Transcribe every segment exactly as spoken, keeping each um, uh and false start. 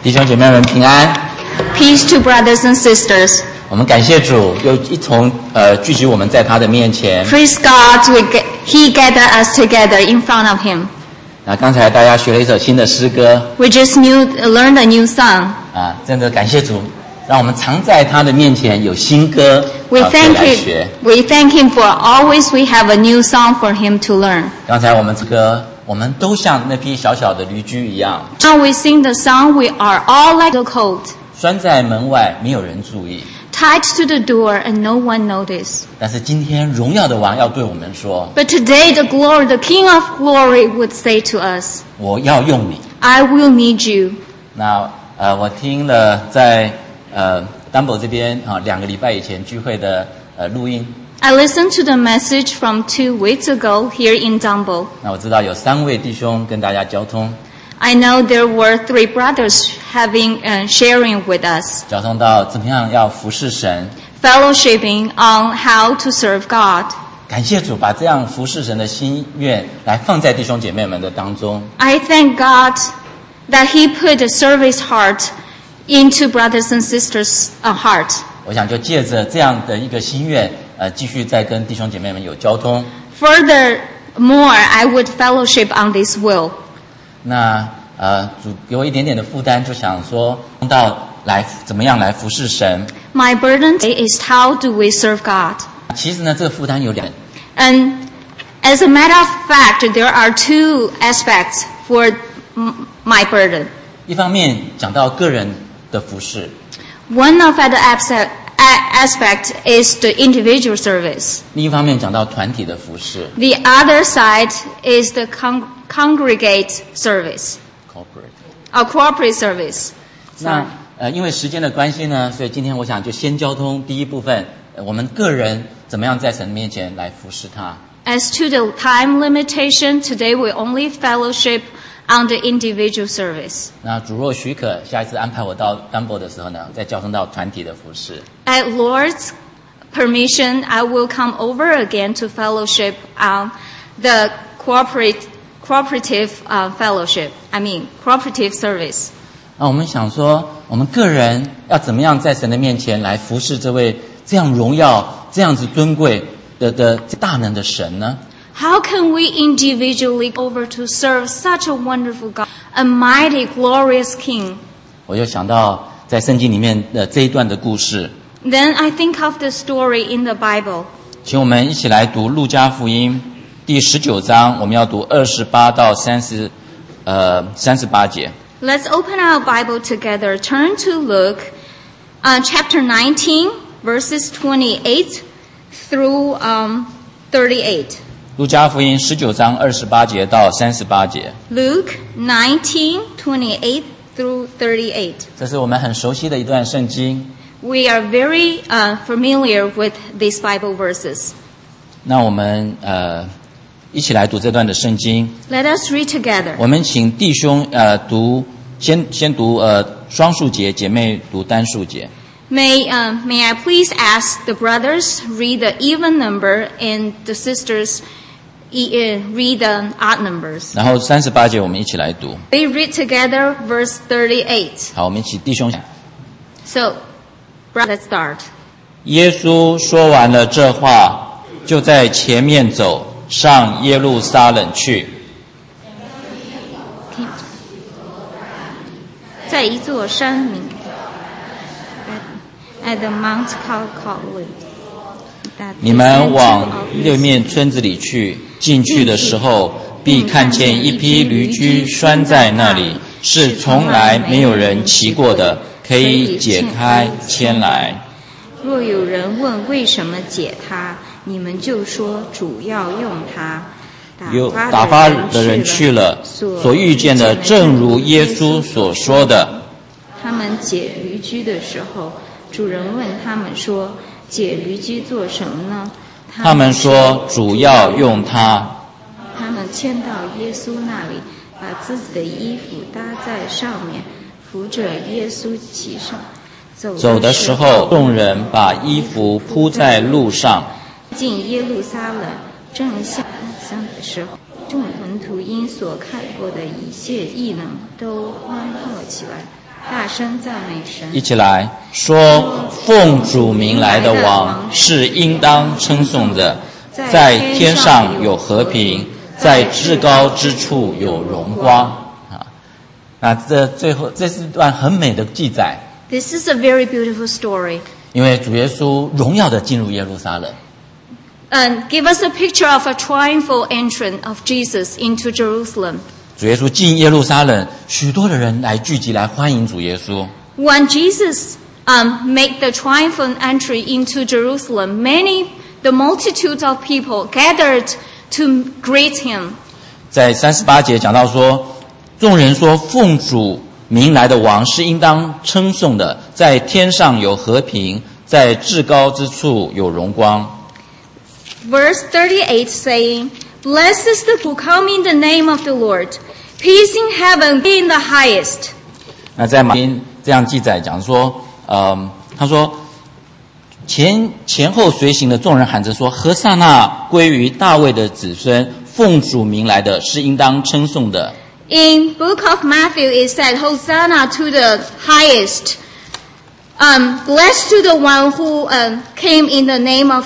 弟兄姐妹们平安。 Peace to brothers and sisters. 我们感谢主，又一同呃聚集我们在他的面前。 Praise God, we get, He gathered us together in front of Him. 那刚才大家学了一首新的诗歌 We just new, learned a new song. 啊，真的感谢主，让我们常在他的面前有新歌 We 啊可以 thank 来 Him. 学。 We thank Him for always we have a new song for Him to learn. 刚才我们这个，我们都像那匹小小的驴驹一样， Now we sing the song. We are all like the colt, 拴在门外，没有人注意。 tied to the door, and no one noticed. 但是今天荣耀的王要对我们说 But today, the glory, the King of Glory, would say to us, 我要用你。 "I will need you." 那呃，我听了在呃 Dumbo 这边啊两个礼拜以前聚会的呃录音， I listened to the message from two weeks ago here in Dumbo. 那我知道有三位弟兄跟大家交通， I know there were three brothers having uh, sharing with us, 交通到怎么样要服侍神。 fellowshipping on how to serve God. 感谢主把这样服侍神的心愿来放在弟兄姐妹们的当中。 I thank God that He put a service heart into brothers and sisters' uh, heart. 我想就借着这样的一个心愿，呃，继续再跟弟兄姐妹们有交通。 Furthermore, I would fellowship on this will. 那呃，主给我一点点的负担，就想说到来怎么样来服侍神。 My burden is how do we serve God? 其实呢，这个负担有两， And as a matter of fact, there are two aspects for m- my burden. 一方面讲到个人的服侍， One of the aspect, a- aspect is the individual service. 另一方面讲到团体的服侍 The other side is the con- congregate service, corporate。 a corporate service. 那呃，因为时间的关系呢，所以今天我想就先交通第一部分，呃我们个人怎么样在神面前来服侍他。 As to the time limitation, today we only fellowship on the individual service. 那主若许可，下一次安排我到丹博的时候呢，再交通到团体的服侍。 At Lord's permission, I will come over again to fellowship on the corporate, cooperative uh, fellowship. I mean, cooperative service. 那我们想说，我们个人要怎么样在神的面前来服侍这位这样荣耀、这样子尊贵的的大能的神呢？ How can we individually go over to serve such a wonderful God, a mighty, glorious King? 我就想到在圣经里面的这一段的故事， Then I think of the story in the Bible. 请我们一起来读路加福音第十九章，我们要读二十八到三十呃三十八节。 Let's open our Bible together. Turn to Luke, uh, chapter nineteen, verses twenty-eight through um, thirty-eight. 路加福音十九章二十八节到三十八节， Luke nineteen, twenty-eight through thirty-eight. 这是我们很熟悉的一段圣经。 We are very uh, familiar with these Bible verses. 那我们呃一起来读这段的圣经。 Let us read together. 我们请弟兄呃读，先先读呃双数节，姐妹读单数节。 May, uh, may I please ask the brothers read the even number and the sisters e- uh, read the odd numbers. 然后三十八节我们一起来读。 We read together verse thirty-eight. 好，我们一起弟兄。 So, let's start. 耶稣说完了这话，就在前面走上耶路撒冷去。 在一座山名 at the Mount Calvary. 你们往六面村子里去，进去的时候，必看见一匹驴驹拴在那里，是从来没有人骑过的，可以解开牵来。 若有人问为什么解它，你们就说主要用它。 有打发的人去了，所遇见的正如耶稣所说的。 他们解驴驹的时候，主人问他们说：“解驴驹做什么呢？” 他们说：“主要用它。” 他们牵到耶稣那里，把自己的衣服搭在上面，扶着耶稣骑上。 走的时候，众人把衣服铺在路上。 进耶路撒冷，正下山的时候，众门徒因所看过的一切异能，都欢乐起来， 大声赞美神。 一起来说，奉主名来的王是应当称颂的，在天上有和平，在至高之处有荣光。啊，那这最后这是一段很美的记载。 This is a very beautiful story. 因为主耶稣荣耀的进入耶路撒冷。 And give us a picture of a triumphal entrance of Jesus into Jerusalem. 主耶稣进耶路撒冷，许多的人来聚集来欢迎主耶稣。 When Jesus um, make the triumphal entry into Jerusalem, many, the multitude of people gathered to greet him. 在三十八节讲到说，众人说奉主名来的王是应当称颂的，在天上有和平，在至高之处有荣光。 Verse thirty-eight saying, Blessed is the who come in the name of the Lord, peace in heaven in the highest. 那在马丁这样记载讲说，呃，他说前前后随行的众人喊着说，和散那归于大卫的子孙，奉主名来的是应当称颂的。 In book of Matthew it said, Hosanna to the highest. Um, blessed to the one who um, came in the name of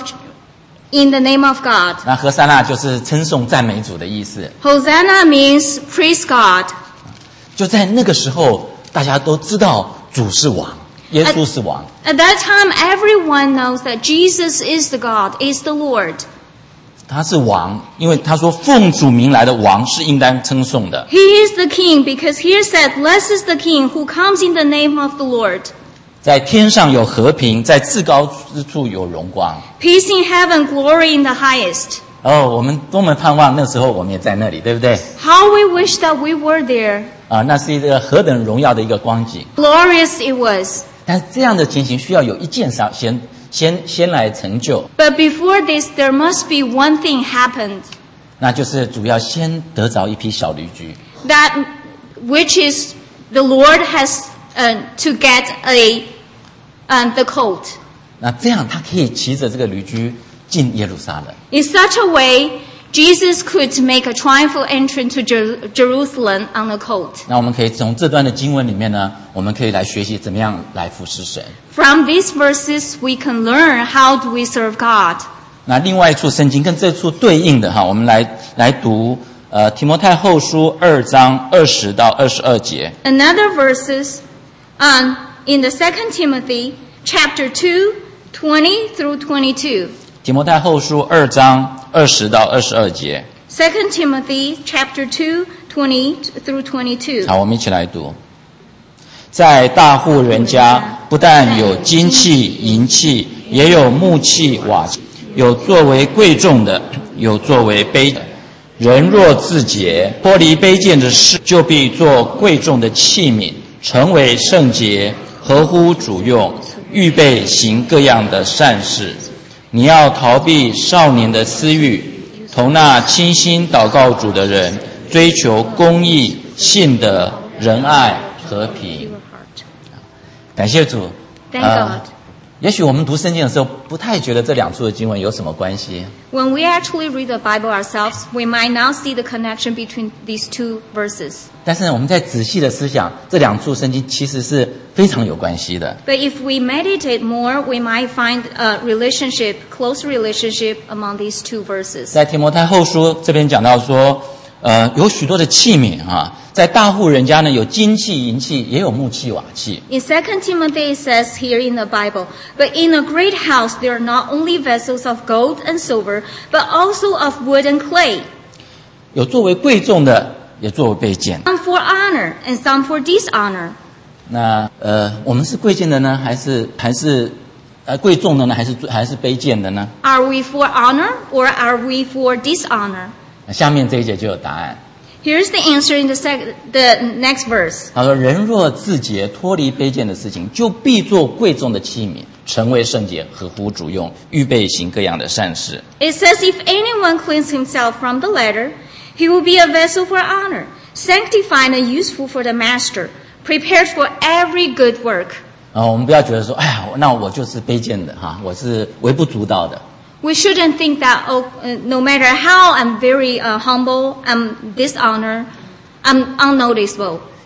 in the name of God. 那和散那就是称颂赞美主的意思。 Hosanna means praise God. 就在那个时候，大家都知道主是王，耶稣是王。 At, at that time, everyone knows that Jesus is the God, is the Lord. 他是王，因为他说奉主名来的王是应当称颂的。 He is the King because here said, Blessed is the King who comes in the name of the Lord. 在天上有和平，在至高之处有荣光。 Peace in heaven, glory in the highest. 哦，我们多么盼望那时候我们也在那里，对不对？ How we wish that we were there. 啊，那是一个何等荣耀的一个光景。 Glorious it was. 但这样的情形需要有一件事先先先来成就。 But before this, there must be one thing happened. 那就是主要先得着一批小驴驹。 That which is the Lord has uh, to get a um, the colt. 那这样他可以骑着这个驴驹进耶路撒冷。 In such a way, Jesus could make a triumphal entrance to Jer- Jerusalem on a colt. 那我们可以从这段的经文里面呢，我们可以来学习怎么样来服侍神。 From these verses, we can learn how do we serve God. 那另外一处圣经跟这处对应的哈，我们来来读呃提摩太后书二章二十到二十二节。 Another verses um, in the Second Timothy chapter two, twenty through twenty-two. 提摩太后书二章二十到二十二节。 Second Timothy chapter two, twenty through twenty-two. 好，我们一起来读。在大户人家，不但有金器、银器，也有木器、瓦器，有作为贵重的，有作为卑的。人若自洁，脱离卑贱的事，就必做贵重的器皿，成为圣洁，合乎主用，预备行各样的善事。你要逃避少年的私欲，同那倾心祷告主的人，追求公义、信德、仁爱、和平。感谢主。 Thank God. 也许我们读圣经的时候，不太觉得这两处的经文有什么关系。 When we actually read the Bible ourselves, we might not see the connection between these two verses. 但是呢，我们在仔细的思想，这两处圣经其实是非常有关系的。 But if we meditate more, we might find a relationship, close relationship among these two verses. 在提摩太后书这边讲到说，呃，有许多的器皿啊，在大户人家呢，有金器、银器，也有木器、瓦器。 In Second Timothy it says here in the Bible, but in a great house there are not only vessels of gold and silver, but also of wood and clay. 有作为贵重的，也作为卑贱。 Some for honor and some for dishonor. 那呃，我们是贵贱的呢，还是还是呃贵重的呢，还是还是卑贱的呢？ Are we for honor or are we for dishonor? 那下面这一节就有答案。 Here's the answer in the, sec- the next verse. 他说：“人若自洁，脱离卑贱的事情，就必做贵重的器皿，成为圣洁，合乎主用，预备行各样的善事。” It says, if anyone cleans himself from the letter, he will be a vessel for honor, sanctified and useful for the master, prepared for every good work. 然后我们不要觉得说，哎呀，那我就是卑贱的哈，我是微不足道的。 We shouldn't think that, oh, uh, no matter how I'm very uh, humble, I'm dishonored, I'm unnoticeable.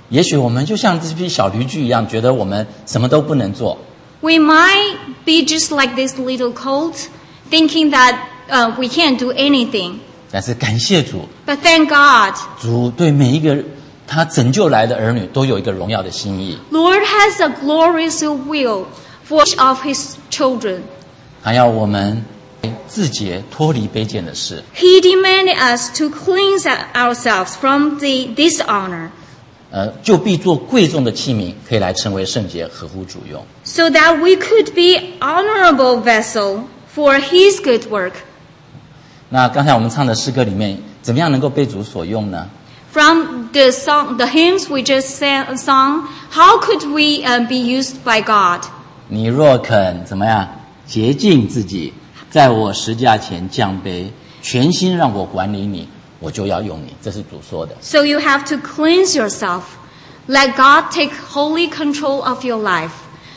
也许我们就像这批小驴驹一样，觉得我们什么都不能做。 We might be just like this little colt, thinking that uh, we can't do anything. 但是感谢主， But thank God, 主对每一个他拯救来的儿女都有一个荣耀的心意。 Lord has a glorious will for each of His children. 他要我们自洁，脱离卑贱的事。 He demanded us to cleanse ourselves from the dishonor, 呃，就必做贵重的器皿，可以来成为圣洁，合乎主用。 so that we could be honorable vessel for His good work. 那刚才我们唱的诗歌里面，怎么样能够被主所用呢？ From the song, the hymns we just sang, sung, how could we uh, be used by God? 你若肯怎么样洁净自己，在我十架前降卑，全心让我管理你，我就要用你。这是主说的。 So you have to cleanse yourself. Let God take holy control of your life,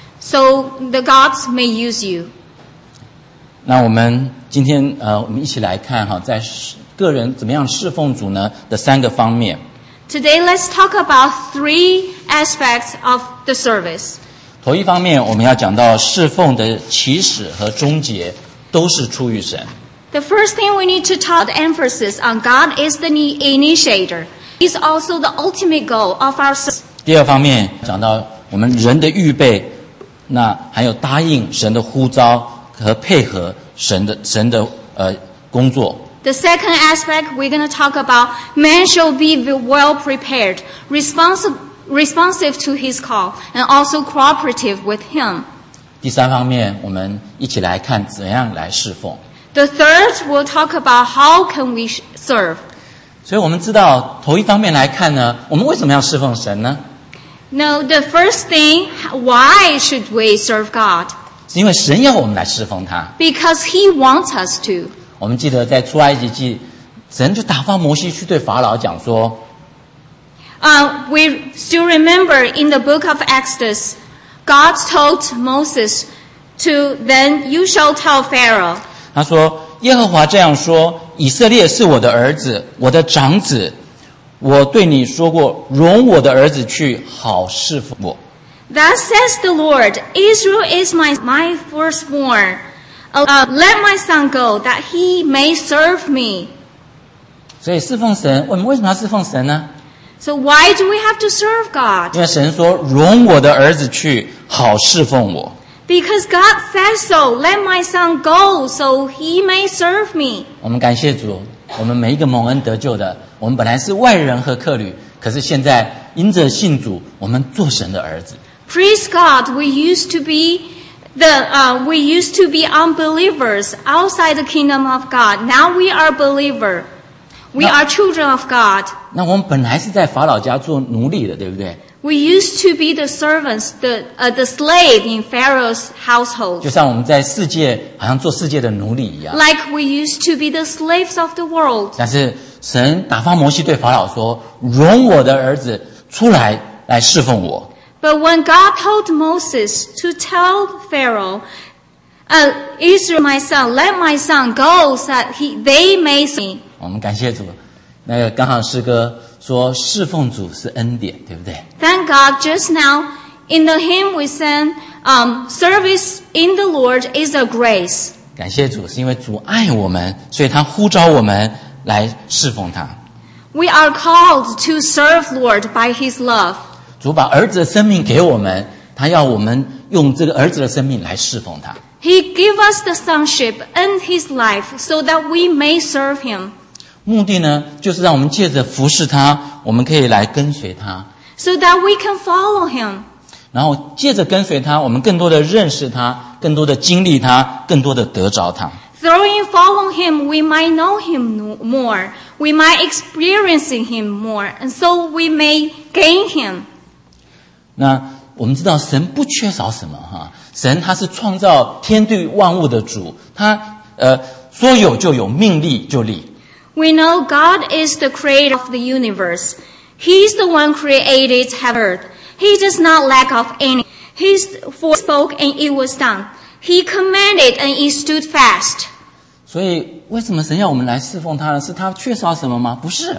so the gods may use you. 那我们今天呃，我们一起来看哈，在个人怎么样侍奉主呢的三个方面。 Today, let's talk about three aspects of the service. 头一方面，我们要讲到侍奉的起始和终结都是出于神。 The first thing we need to talk, the emphasis on God is the initiator. He's also the ultimate goal of our service. 第二方面讲到我们人的预备，那还有答应神的呼召和配合神的神的呃工作。 The second aspect we're going to talk about, man shall be well prepared, responsive, responsive to his call, and also cooperative with him. 第三方面，我们一起来看怎样来侍奉。 The third, we'll talk about how can we serve. 所以我们知道，头一方面来看呢，我们为什么要侍奉神呢？ Now, the first thing, why should we serve God? 是因为神要我们来侍奉他。 Because He wants us to. 我们记得在出埃及记，神就打发摩西去对法老讲说， Uh, we still remember in the book of Exodus, God told Moses to, then you shall tell Pharaoh. 他说：“耶和华这样说，以色列是我的儿子，我的长子。我对你说过，容我的儿子去，好侍奉我。” Thus says the Lord, Israel is my, my firstborn. Uh, uh, let my son go, that he may serve me. 所以侍奉神，我们为什么要侍奉神呢？ So why do we have to serve God? 因为神说：“容我的儿子去，好侍奉我。” Because God says so. Let my son go, so he may serve me. 我们感谢主，我们每一个蒙恩得救的，我们本来是外人和客旅，可是现在因着信主，我们做神的儿子。 Praise God, we used to be the uh, we used to be unbelievers outside the kingdom of God. Now we are believer. We are children of God. 那我们本来是在法老家做奴隶的，对不对？ We used to be the servants, the uh, the slave in Pharaoh's household. 就像我们在世界好像做世界的奴隶一样。 Like we used to be the slaves of the world. 但是神打发摩西对法老说：“容我的儿子出来来侍奉我。” But when God told Moses to tell Pharaoh, uh, Israel, my son, let my son go, so that he, they may see. 我们感谢主，那个刚好诗歌说侍奉主是恩典，对不对？ Thank God, just now, in the hymn we sang, um, service in the Lord is a grace. 感谢主，是因为主爱我们，所以他呼召我们来侍奉他。 We are called to serve Lord by His love. 主把儿子的生命给我们，他要我们用这个儿子的生命来侍奉他。 He gave us the sonship and His life so that we may serve Him. 目的呢，就是让我们借着服侍他，我们可以来跟随他， So that we can follow Him. 然后借着跟随他，我们更多的认识他，更多的经历他，更多的得着他。 Through in following Him, we might know Him more. We might experience Him more. And so we may gain Him. 那我们知道神不缺少什么哈，神他是创造天地万物的主，他呃说有就有，命立就立。 We know God is the creator of the universe. He's the one created heaven and earth. He does not lack of any. He spoke and it was done. He commanded and it stood fast. 所以为什么神要我们来侍奉他呢？是他缺少什么吗？不是。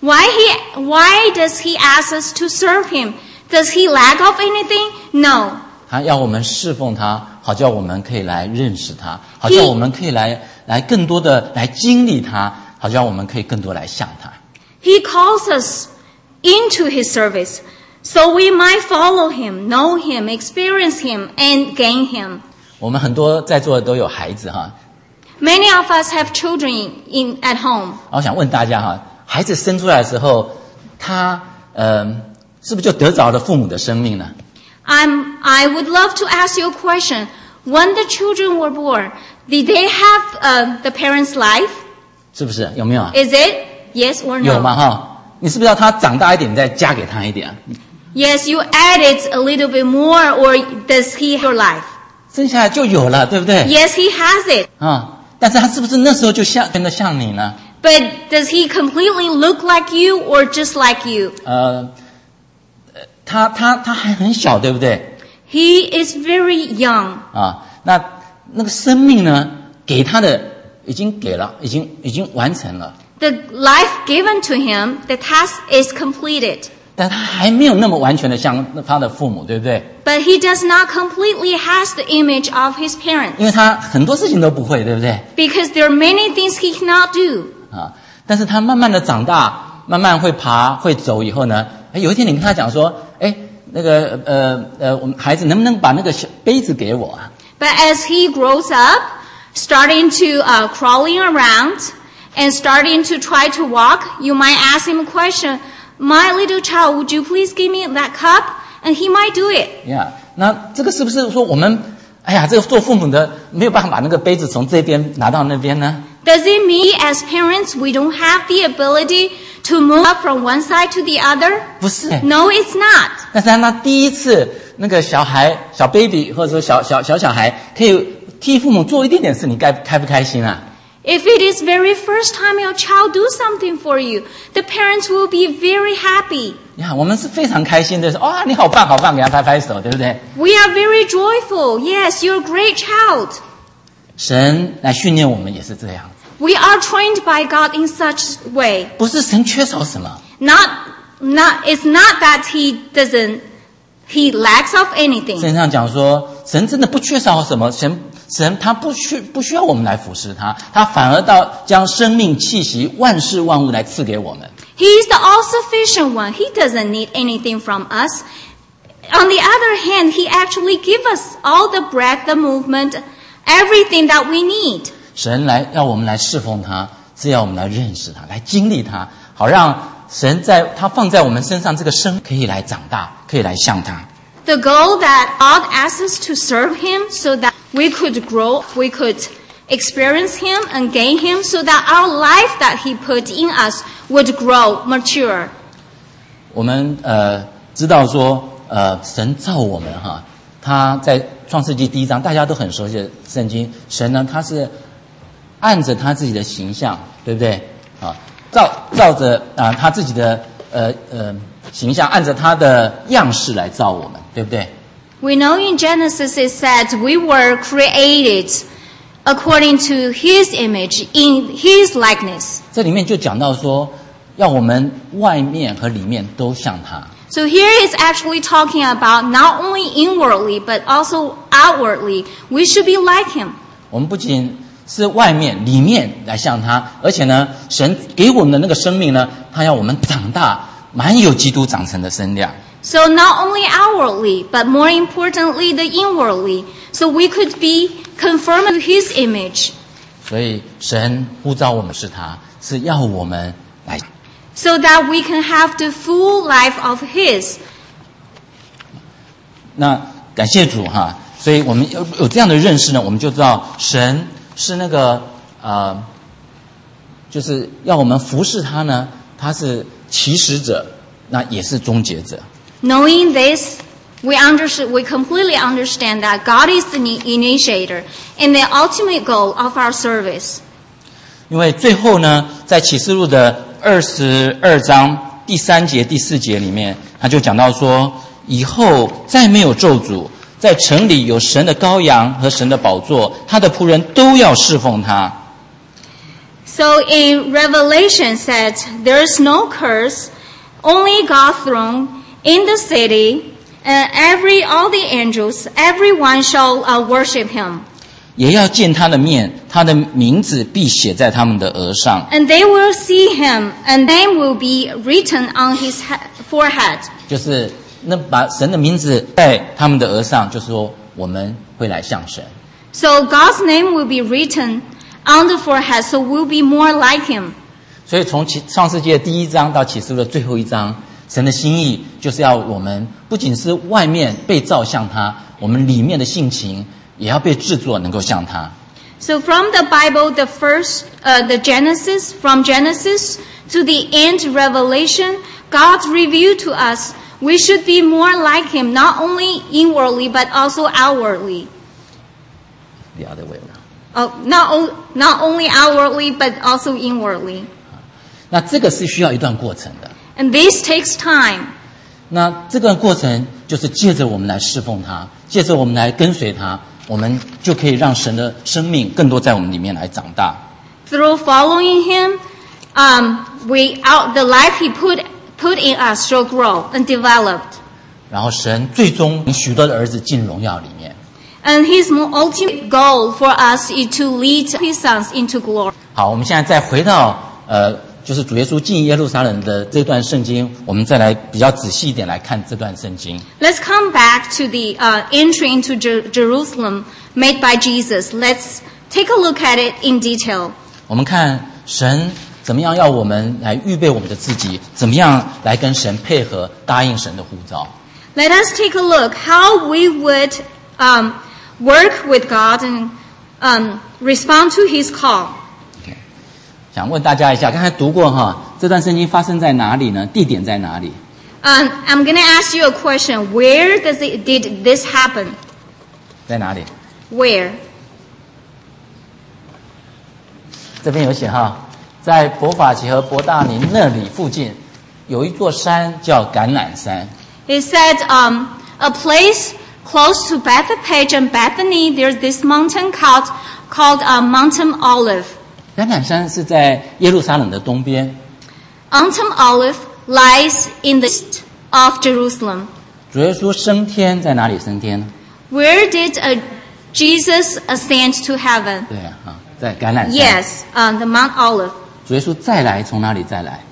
Why he, why does he ask us to serve him? Does he lack of anything? No. 他要我们侍奉他，好叫我们可以来认识他，好叫我们可以来来更多的来经历他，好叫我们可以更多来像他。 He calls us into his service, so we might follow him, know him, experience him, and gain him. 我们很多在座的都有孩子哈。 Many of us have children in at home. 我想问大家哈，孩子生出来的时候，他呃是不是就得着了父母的生命呢？ I'm, I would love to ask you a question. When the children were born, did they have uh, the parents' life? 是不是有没有啊？ Is it yes or no? 有嘛哈？你是不是要他长大一点，再加给他一点？ Yes, you add it a little bit more, or does he have your life? 生下来就有了，对不对？ Yes, he has it. 啊，但是他是不是那时候就像真的像你呢？ But does he completely look like you or just like you? 呃，他他他还很小，对不对？ He is very young. 啊，那那个生命呢，给他的已经给了，已经已经完成了。 The life given to him, the task is completed. 但他还没有那么完全的像他的父母，对不对？ But he does not completely has the image of his parents. 因为他很多事情都不会，对不对？ Because there are many things he cannot do. 啊，但是他慢慢的长大，慢慢会爬会走以后呢，哎，有一天你跟他讲说，哎，那个呃呃，我们孩子能不能把那个小杯子给我啊？ But as he grows up, starting to uh, crawling around and starting to try to walk, you might ask him a question, my little child, would you please give me that cup? And he might do it. Yeah, 那这个是不是说我们，哎呀，这个做父母的没有办法把那个杯子从这边拿到那边呢？ Does it mean as parents we don't have the ability to move up from one side to the other? 不是。 No, it's not. 但是他第一次那个小孩小 baby 或者说小小小小孩可以替父母做一点点事，你该开不开心啊？ If it is very first time your child do something for you, the parents will be very happy. 呀，我们是非常开心的，说哇，你好棒好棒，给他拍拍手，对不对？ We are very joyful. Yes, you're a great child. 神来训练我们也是这样， We are trained by God in such way. 不是神缺少什么， Not, not, it's not that he doesn't, he lacks of anything. 圣经上讲说，神真的不缺少什么，神神他不需不需要我们来服侍他，他反而到将生命气息万事万物来赐给我们。 He is the all-sufficient one. He doesn't need anything from us. On the other hand, he actually gives us all the breath, the movement, everything that we need. 神来要我们来侍奉他，是要我们来认识他，来经历他，好让神在他放在我们身上这个生可以来长大，可以来像他。 The goal that God asks us to serve him so that we could grow, we could experience him and gain him so that our life that he put in us would grow, mature. 我们呃知道说呃神造我们哈，他在创世纪第一章大家都很熟悉的圣经，神呢他是按着他自己的形象，对不对啊？照照着啊他自己的呃呃形象，按着他的样式来造我们，对不对？ We know in Genesis it said we were created according to his image, in his likeness. 这里面就讲到说，要我们外面和里面都像他。 So here is actually talking about not only inwardly but also outwardly. We should be like him. 我们不仅是外面里面来像他，而且呢，神给我们的那个生命呢，他要我们长大，满有基督长成的身量。 So not only outwardly, but more importantly, the inwardly. So we could be conformed to his image. 所以神呼召我们是他，是要我们来。 So that we can have the full life of his. 那感谢主哈，所以我们有有这样的认识呢，我们就知道神是那个呃，就是要我们服侍他呢，他是起始者，那也是终结者。 Knowing this, we understand, we completely understand that God is the initiator and the ultimate goal of our service. 因为最后呢，在启示录的二十二章第三节、第四节里面，他就讲到说，以后再没有咒诅，在城里有神的羔羊和神的宝座，他的仆人都要侍奉他。 So in Revelation said, there's no curse, only God's throne in the city, and every all the angels, everyone shall uh, worship him. 也要见他的面，他的名字必写在他们的额上。 And they will see him, and name will be written on his forehead. 就是那把神的名字在他们的额上，就是说我们会来向神。 So God's name will be written on the forehead, so we'll be more like him. 所以从创世纪的第一章到启示录的最后一章，神的心意就是要我们不仅是外面被造像他，我们里面的性情也要被制作能够像他。 So from the Bible, the first, uh, the Genesis, from Genesis to the end Revelation, God revealed to us we should be more like him, not only inwardly but also outwardly. The other way around. Oh, not, o- not only outwardly but also inwardly. 那这个是需要一段过程的。 And this takes time. 那这个过程就是借着我们来侍奉他，借着我们来跟随他，我们就可以让神的生命更多在我们里面来长大。 Through following him, um, we out the life he put put in us shall grow and develop. 然后神最终许多的儿子进荣耀里面。 And his ultimate goal for us is to lead his sons into glory. 好，我们现在再回到呃，就是主耶稣进耶路撒冷的这段圣经，我们再来比较仔细一点来看这段圣经。 Let's come back to the uh, entry into Jer- Jerusalem made by Jesus. Let's take a look at it in detail. 我们看神怎么样要我们来预备我们的自己，怎么样来跟神配合，答应神的呼召。 Let us take a look how we would um, work with God and um, respond to his call. 想问大家一下，刚才读过哈，这段圣经发生在哪里呢？地点在哪里？ Um, I'm going to ask you a question. Where does it, did this happen? 在哪里？ Where? 这边有写哈，在伯法其和伯大尼那里附近，有一座山叫橄榄山。 It said um, a place close to Bethphage and Bethany. There's this mountain called called uh, Mountain Olive. 橄榄山是在耶路撒冷的东边。 Mountain Olive lies in the east of Jerusalem. 主耶稣升天在哪里升天？ Where did uh, Jesus ascend to heaven? 对啊，啊在橄榄山。 Yes, uh, the Mount Olive. 主耶稣再来从哪里再来？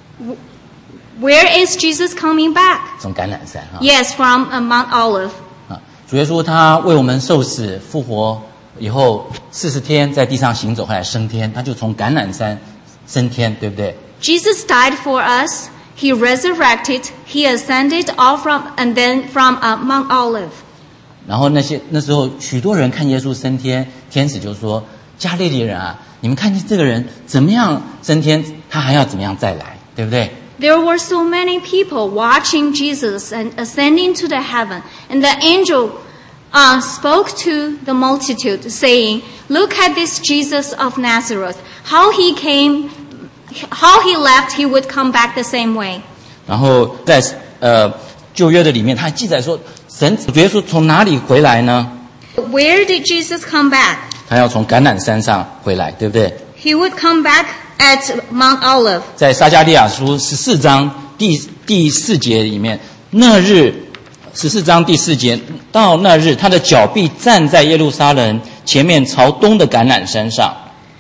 Where is Jesus coming back? 从橄榄山哈。 Yes, from uh, Mount Olive. 啊，主耶稣他为我们受死复活以后，四十天在地上行走，后来升天，他就从橄榄山升天，对不对？ Jesus died for us. He resurrected. He ascended all from and then from uh, Mount Olive. 然后那些那时候许多人看耶稣升天，天使就说：“加利利人啊，你们看见这个人怎么样升天，他还要怎么样再来，对不对？” There were so many people watching Jesus and ascending to the heaven. And the angel uh, spoke to the multitude saying, look at this Jesus of Nazareth. How he came, how he left, he would come back the same way. 然后在呃旧约的里面，他还记载说，神主耶稣从哪里回来呢？ Where did Jesus come back? 他要从橄榄山上回来，对不对？ He would come back at Mount Olive. 在撒迦利亚书十四章第第四节里面，那日十四章第四节，到那日，他的脚必站在耶路撒冷前面朝东的橄榄山上。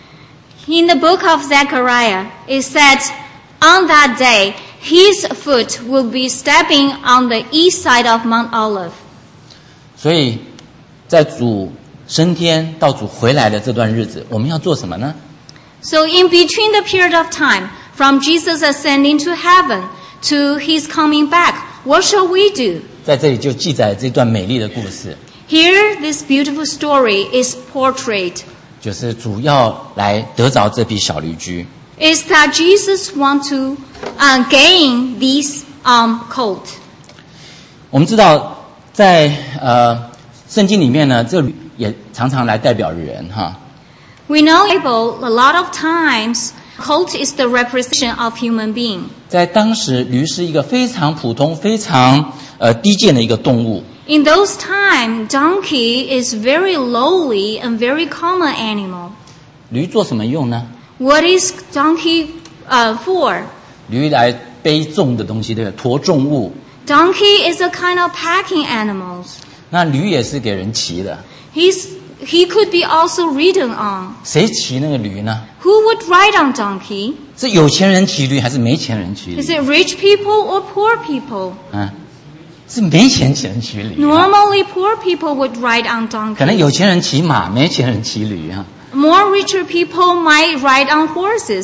In the book of Zechariah, it said, on that day, his foot will be stepping on the east side of Mount Olive. 所以，在主升天到主回来的这段日子，我们要做什么呢？ So in between the period of time, from Jesus ascending to heaven to his coming back, what shall we do? 在这里就记载这段美丽的故事， Here, this beautiful story is portrayed. 就是主要来得着这匹小驴驹。 Is that Jesus want to uh, gain this um, colt? 我们知道在，呃圣经里面呢，这驴也常常来代表人哈。 We know in the Bible a lot of times colt is the representation of human being. 在当时，驴是一个非常普通、非常呃低贱的一个动物。 In those times, donkey is very lowly and very common animal. 驴做什么用呢？ What is donkey uh, for? 驴来背重的东西，对不对？驮重物。 Donkey is a kind of packing animals. 那驴也是给人骑的。 He's, he could be also ridden on. 谁骑那个驴呢？ Who would ride on donkey? 是有钱人骑驴还是没钱人骑驴？ Is it rich people or poor people? 嗯，是没钱人骑驴。 Normally, poor people would ride on 可能 donkey. 有钱人骑马，没钱人骑驴啊。 More richer people might ride on horses.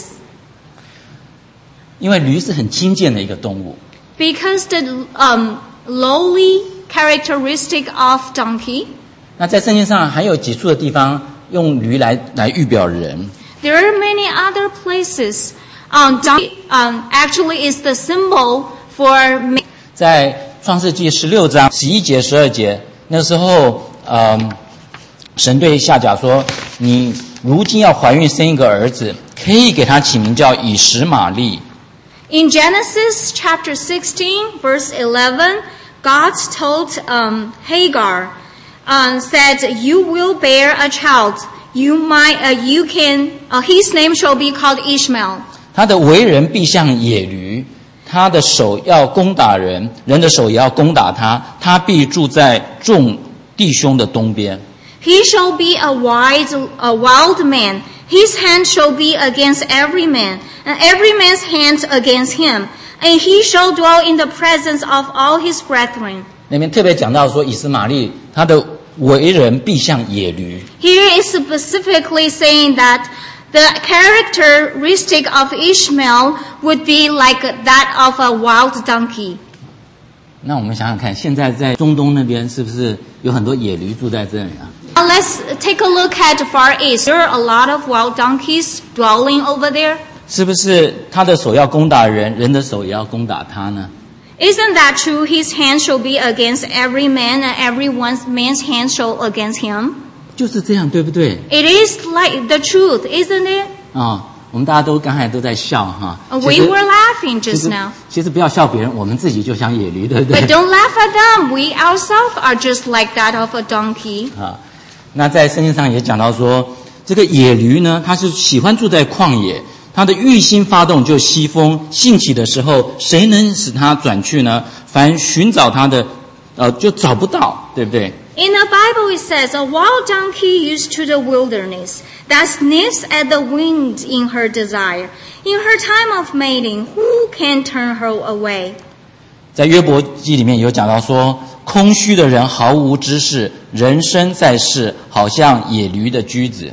因为驴是很轻贱的一个动物。 Because the um, lowly characteristic of donkey. 那在圣经上还有几处的地方用驴来来预表人。 There are many other places. Um, donkey um, actually is the symbol for man. 在创世纪十六章十一节、十二节，那时候，嗯，神对夏甲说：“你如今要怀孕生一个儿子，可以给他起名叫以实玛利。” In Genesis chapter sixteen, verse eleven, God told um, Hagar, um, said, "You will bear a child. You might, uh, you can. Uh, his name shall be called Ishmael." 他的为人必像野驴，他的手要攻打人，人的手也要攻打他，他必住在众弟兄的东边。 He shall be a wild, a wild man. His hand shall be against every man, and every man's hand against him. And he shall dwell in the presence of all his brethren. 那边特别讲到说，以实玛利他的为人必像野驴。 Here is specifically saying that the characteristic of Ishmael would be like that of a wild donkey. 那我们想想看，现在在中东那边是不是有很多野驴住在这里啊？ Now let's take a look at Far East. There are a lot of wild donkeys dwelling over there. 是不是他的手要攻打人，人的手也要攻打他呢？ Isn't that true? His hand shall be against every man, and every one's man's hand shall against him. 就是这样，对不对？ It is like the truth, isn't it? 啊、我们大家都刚才都在笑哈。 Uh, 其 We 实 were laughing 其 just 实 now. 其实不要笑别人，我们自己就像野驴，对不对 But？ don't laugh at them. We ourselves are just like that of a donkey. 啊，那在圣经上也讲到说，这个野驴呢，它是喜欢住在旷野，它的欲心发动就西风，兴起的时候，谁能使它转去呢？凡寻找它的，呃，就找不到，对不对？ In the Bible it says, a wild donkey used to the wilderness, that sniffs at the wind in her desire. In her time of mating, who can turn her away? 在约伯记里面有讲到说，空虚的人毫无知识，人生在世好像野驴的驹子。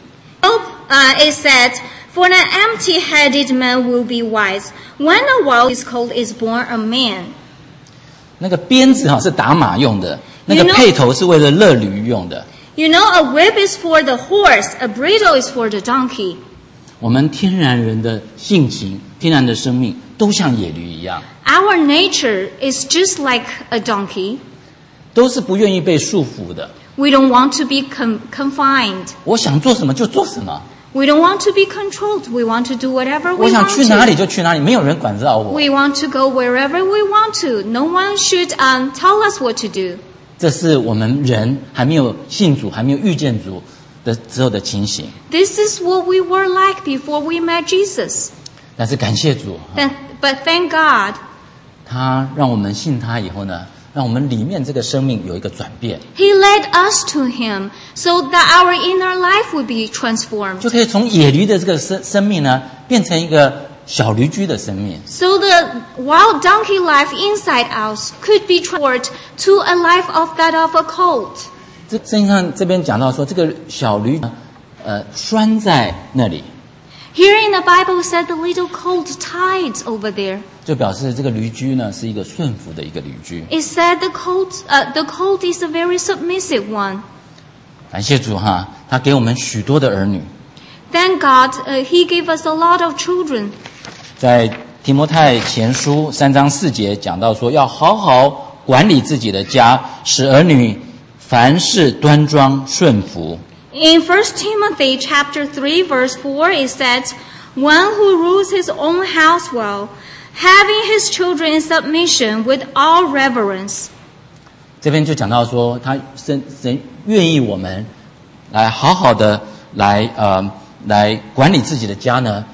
Uh, it said, for an empty-headed man will be wise. When a wild is cold is born a man. 那个鞭子哈是打马用的，那个 You know- 辔头是为了勒驴用的。 You know, a whip is for the horse, a bridle is for the donkey. 我们天然人的性情、天然的生命都像野驴一样， Our nature is just like a donkey. 都是不愿意被束缚的。 We don't want to be con- confined. 我想做什么就做什么， We don't want to be controlled. We want to do whatever 我 we 想 want 去哪里 to. 就去哪里，没有人管着我。 We want to go wherever we want to. No one should um, tell us what to do. 这是我们人还没有信主、还没有遇见主的时候的情形。 This is what we were like before we met Jesus. 但是感谢主， Then, but thank God, 他让我们信他以后呢，让我们里面这个生命有一个转变， He led us to Him so that our inner life would be transformed. 就可以从野驴的这个生生命呢，变成一个小驴驹的生命。 So the wild donkey life inside us could be transformed to a life of that of a colt. 这圣经上这边讲到说，这个小驴呢，呃，拴在那里， Here in the Bible it said the little colt tied over there. 就表示这个驴驹呢是一个顺服的一个驴驹。 It said the colt, uh, the colt is a very submissive one. 感谢主哈，他给我们许多的儿女。 Thank God, uh, He gave us a lot of children. 在提摩太前书三章四节讲到说，要好好管理自己的家，使儿女凡事端庄顺服。 In First Timothy chapter three verse four it says, one who rules his own house well, having his children in submission with all reverence. 这边就讲到说，他神神愿意我们来好好的来呃来管理自己的家呢，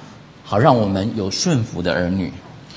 好让我们有顺服的儿女。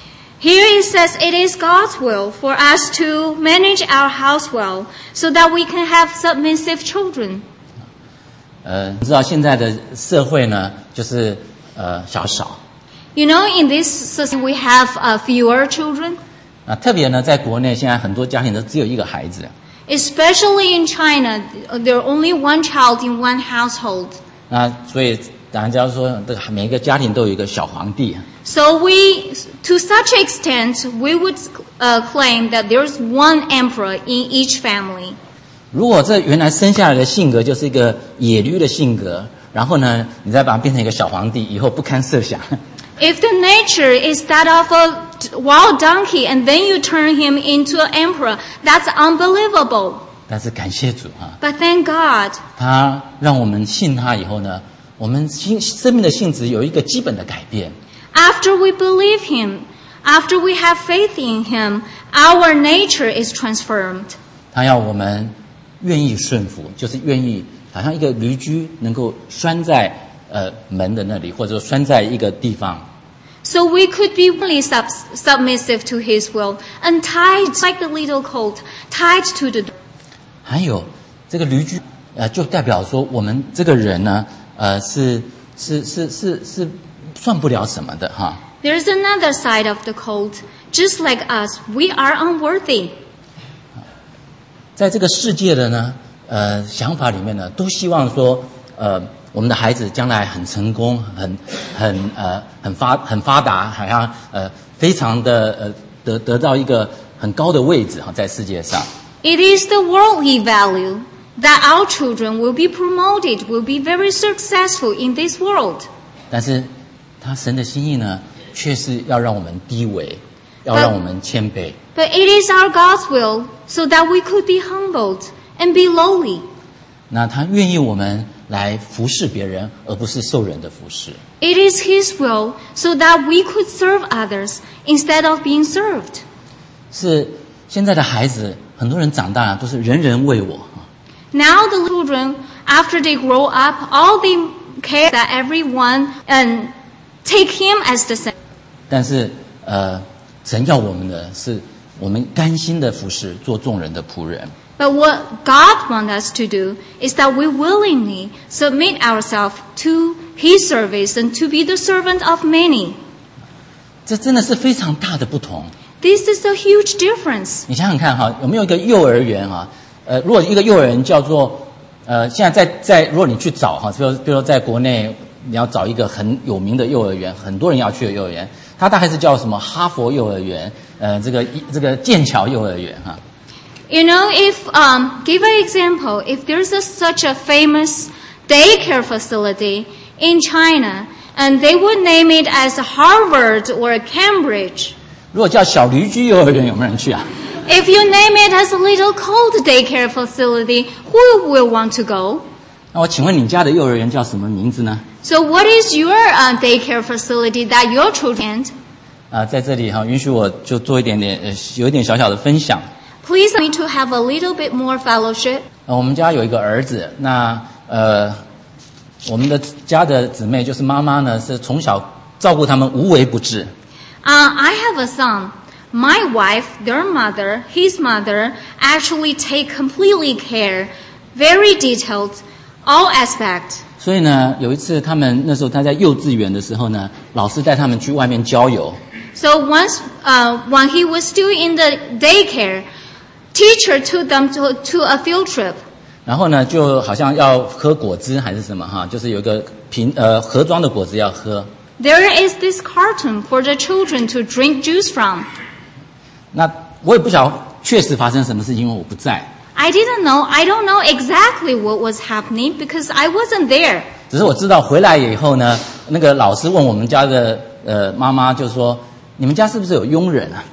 Here it says it is God's will for us to manage our house well so that we can have submissive children. 呃，你知道现在的社会呢，就是呃小少。 You know, in this society we have uh, fewer children. 啊，特别呢，在国内现在很多家庭都只有一个孩子。 Especially in China, there are only one child in one household. 那所以大家说，这个每个家庭都有一个小皇帝。 So we, to such extent, we would uh, claim that there's one emperor in each family. 如果这原来生下来的性格就是一个野驴的性格，然后呢，你再把它变成一个小皇帝，以后不堪设想。 If the nature is that of a wild donkey and then you turn him into an emperor, that's unbelievable. 但是感谢主啊， But thank God. 他让我们信他以后呢，我们性生命的性质有一个基本的改变。 After we believe him, after we have faith in him, our nature is transformed. 他要我们愿意顺服，就是愿意好像一个驴驹能够拴在呃门的那里，或者说拴在一个地方。 So we could be really sub- submissive to his will and tied like the little colt, tied to the door. 还有这个驴驹，呃，就代表说我们这个人呢，呃，是是是是是算不了什么的哈。 There's another side of the colt. Just like us, we are unworthy. 在这个世界的呢，呃，想法里面呢，都希望说，呃，我们的孩子将来很成功，很很呃很发很发达，好像呃非常的呃得得到一个很高的位置哈，在世界上。 It is the worldly value that our children will be promoted, will be very successful in this world. 但是，他神的心意呢，却是要让我们低微，要让我们谦卑。 But it is our God's will so that we could be humbled and be lowly. 那他愿意我们来服侍别人，而不是受人的服侍。 It is His will so that we could serve others instead of being served. 是现在的孩子，很多人长大都是人人为我。 Now the children, after they grow up, all they care that everyone and take him as the same. 但是，呃，神要我们的是，我们甘心的服侍，做众人的仆人。 But what God wants us to do is that we willingly submit ourselves to His service and to be the servant of many. 这真的是非常大的不同。 This is a huge difference. 你想想看哈，有没有一个幼儿园啊？呃，如果一个幼儿园叫做，呃，现在在在，如果你去找哈，比如比如说在国内，你要找一个很有名的幼儿园，很多人要去的幼儿园，它大概是叫什么哈佛幼儿园，呃，这个这个剑桥幼儿园哈。 You know, if um, give an example, if there's a, such a famous daycare facility in China, and they would name it as Harvard or Cambridge. 如果叫小驴驹幼儿园，有没有人去啊？ If you name it as a little cold daycare facility, who will want to go? 那我请问你家的幼儿园叫什么名字呢？ So what is your uh, daycare facility that your children? 啊，在这里哈，允许我就做一点点，呃，有一点小小的分享。 Please allow me to have a little bit more fellowship. 呃，我们家有一个儿子，那呃，我们的家的姊妹就是妈妈呢，是从小照顾他们无微不至。 Uh, I have a son. My wife, their mother, his mother, actually take completely care, very detailed, all aspects. 所以呢，有一次他们那时候他在幼稚园的时候呢，老师带他们去外面郊游。 So once, uh, when he was still in the daycare, teacher took them to, to a field trip. 然后呢，就好像要喝果汁还是什么哈，就是有一个瓶呃盒装的果汁要喝。 There is this carton for the children to drink juice from. 那我也不晓得确实发生什么事，因为我不在。 I didn't know. I don't know exactly what was happening because I wasn't there. 只是我知道回来以后呢，那个老师问我们家的呃妈妈就说：“你们家是不是有佣人啊？”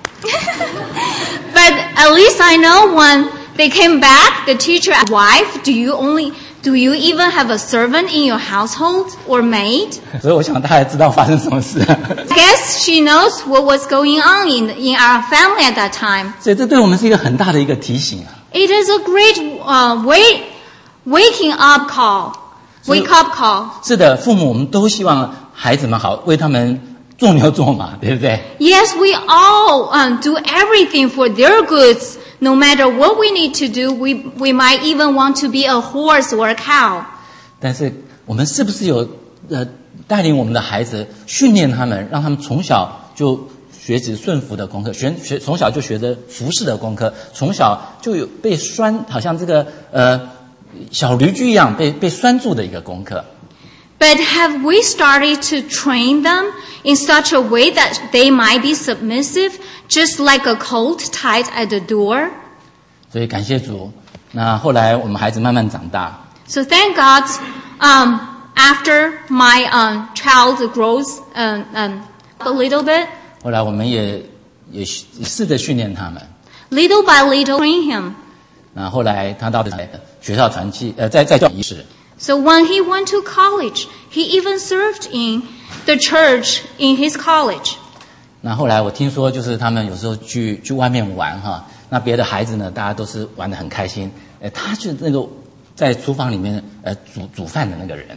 But at least I know when they came back, the teacher asked, "Wife, do you only do you even have a servant in your household or maid?" 所以我想大家知道发生什么事。 I guess she knows what was going on in in our family at that time. 所以这对我们是一个很大的一个提醒啊。 It is a great uh, wake, waking up call, wake up call. 是的，父母我们都希望孩子们好，为他们做牛做马，对不对？ Yes, we all um, do everything for their goods. No matter what we need to do, we, we might even want to be a horse or a cow. 但是我们是不是有呃带领我们的孩子，训练他们，让他们从小就学习顺服的功课，学学从小就学着服侍的功课，从小就有被拴，好像这个呃小驴驹一样被被拴住的一个功课。 But have we started to train them in such a way that they might be submissive, just like a colt tied at the door? 所以感谢主，那后来我们孩子慢慢长大。 So thank God, um, after my um, child grows um, um, a little bit, 后来我们也也试着训练他们。 little by little train him. 那后来他到了学校团契，呃，在在教仪式。 So when he went to college, he even served in the church in his college. 那后来我听说，就是他们有时候去去外面玩哈，那别的孩子呢，大家都是玩得很开心，呃，他是那个在厨房里面呃煮煮饭的那个人。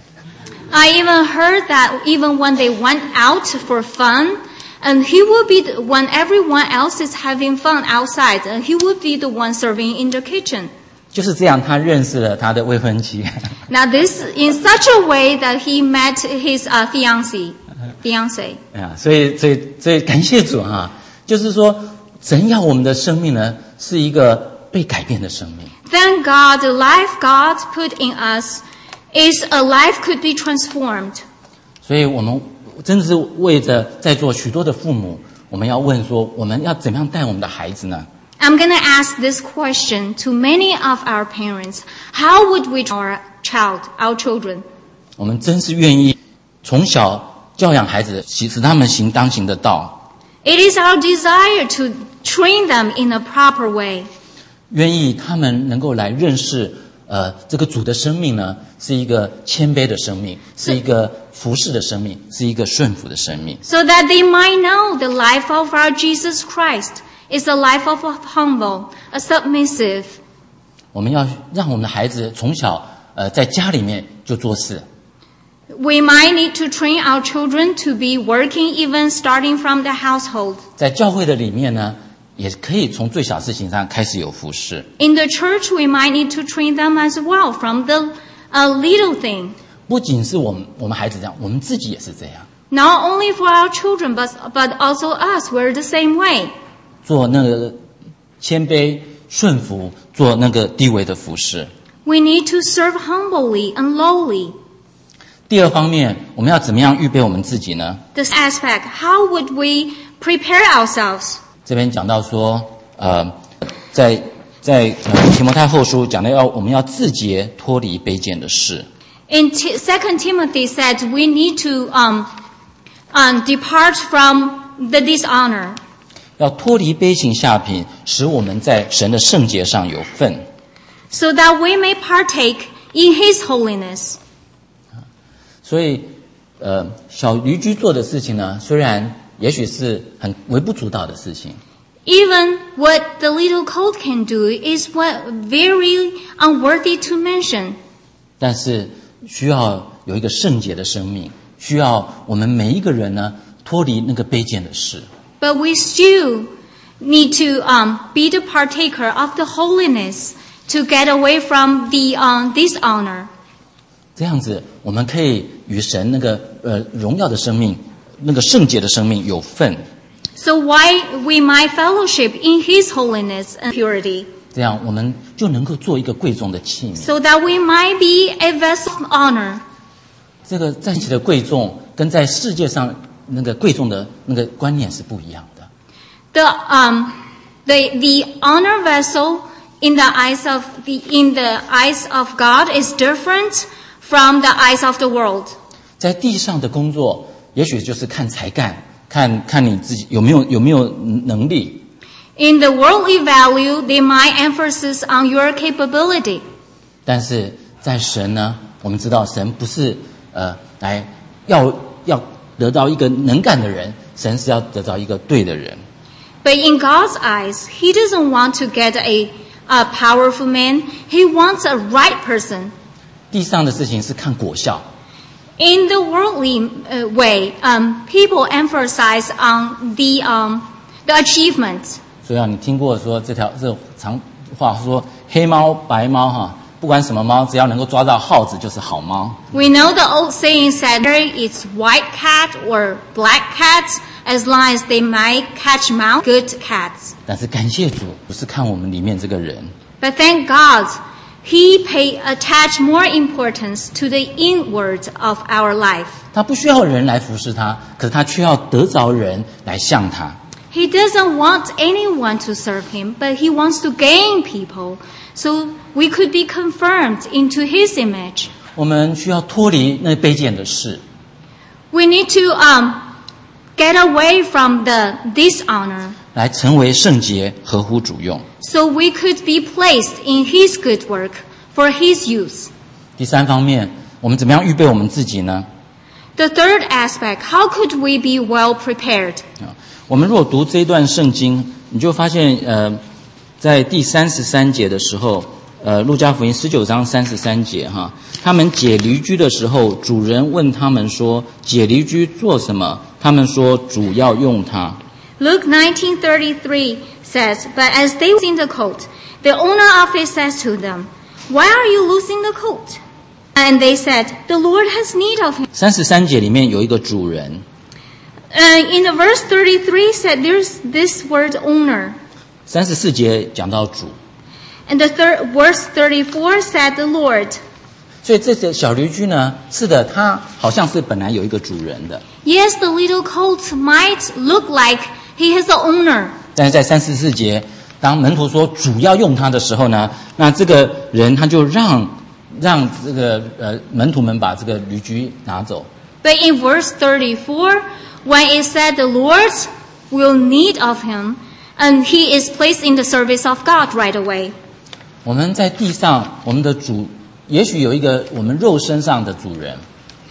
I even heard that even when they went out for fun, and he would be the, when everyone else is having fun outside, and he would be the one serving in the kitchen. 就是这样，他认识了他的未婚妻。 Now this in such a way that he met his uh, fiancé, fiancé. 啊，所以所以所以感谢主哈，就是说，神要我们的生命呢，是一个被改变的生命。 Thank God, the life God put in us is a life could be transformed. 所以我们真的是为着在座许多的父母，我们要问说，我们要怎么样带我们的孩子呢？ I'm going to ask this question to many of our parents. How would we train our child, our children? 我们真是愿意从小教养孩子，使他们行当行的道。 It is our desire to train them in a proper way. 愿意他们能够来认识，呃，这个主的生命呢，是一个谦卑的生命，是一个服侍的生命，是一个顺服的生命。 So that they might know the life of our Jesus Christ is a life of a humble, a submissive. 我们要让我们的孩子从小，呃，在家里面就做事。 We might need to train our children to be working even starting from the household. 在教会的里面呢，也可以从最小事情上开始有服侍。 In the church, we might need to train them as well from the uh, little thing. 不仅是我们我们孩子这样，我们自己也是这样。 Not only for our children, but, but also us, we're the same way. 做那个谦卑顺服，做那个低微的服侍。 We need to serve humbly and lowly. 第二方面，我们要怎么样预备我们自己呢？ This aspect, how would we prepare ourselves? 这边讲到说，呃，在在呃提摩太后书讲到要我们要自洁，脱离卑贱的事。 In T- Second Timothy said we need to um, um, depart from the dishonor. 要脱离卑情下品，使我们在神的圣洁上有份。 So that we may partake in His holiness. 所以，呃，小驴驹做的事情呢，虽然也许是很微不足道的事情， Even what the little colt can do is what very unworthy to mention. 但是需要有一个圣洁的生命，需要我们每一个人呢脱离那个卑贱的事。 But we still need to um, be the partaker of the holiness to get away from the um, dishonor. 这样子，我们可以与神那个呃荣耀的生命、那个圣洁的生命有份。 So why we might fellowship in His holiness and purity, 这样我们就能够做一个贵重的器皿。 so that we might be a vessel of honor. 这个在一起的贵重，跟在世界上那个贵重的那个观念是不一样的。 The um, the the honor vessel in the eyes of the in the eyes of God is different from the eyes of the world. 在地上的工作，也许就是看才干，看看你自己有没有有没有能力。 In the worldly value, they might emphasis on your capability. 但是在神呢，我们知道神不是呃来要要得到一个能干的人，神是要得到一个对的人。 But in God's eyes, He doesn't want to get a, a powerful man. He wants a right person. 地上的事情是看果效， In the worldly uh, way, um, people emphasize on the um, the achievements. 所以啊，你听过说这条这长话说黑猫白猫哈，不管什么猫，只要能够抓到耗子就是好猫。 We know the old saying said, whether it's white cat or black cats, as long as they might catch mouse, good cats. 但是感谢主，不是看我们里面这个人。 But thank God, He pay attach more importance to the inward of our life. 他不需要人来服侍他，可是他却要得着人来向他。 He doesn't want anyone to serve Him, but He wants to gain people, so we could be confirmed into His image. 我们需要脱离那卑贱的事。 We need to um, get away from the dishonor, 来成为圣洁，合乎主用。 so we could be placed in His good work for His use. 第三方面，我们怎么样预备我们自己呢？ The third aspect, how could we be well prepared? 我们如果读这一段圣经，你就发现，呃，在第三十三节的时候，呃，路加福音十九章三十三节哈，他们解驴驹的时候，主人问他们说：“解驴驹做什么？”他们说：“主要用它。” Luke nineteen thirty-three says, But as they were losing the coat, the owner of it says to them, Why are you losing the coat? And they said, The Lord has need of him. 三十三节里面有一个主人。 Uh, in the verse thirty-three said there's this word owner. 三十四节讲到主。 And the third, verse thirty-four said the Lord. 所以这些小驴驹呢，是的，它好像是本来有一个主人的。 Yes, the little coat might look like he has an owner. 但是在三十四节，当门徒说主要用它的时候呢，那这个人他就让让这个呃门徒们把这个驴驹拿走。 But in verse thirty-four, when it said the Lord will need of him, and he is placed in the service of God right away. 我们在地上，我们的主也许有一个我们肉身上的主人，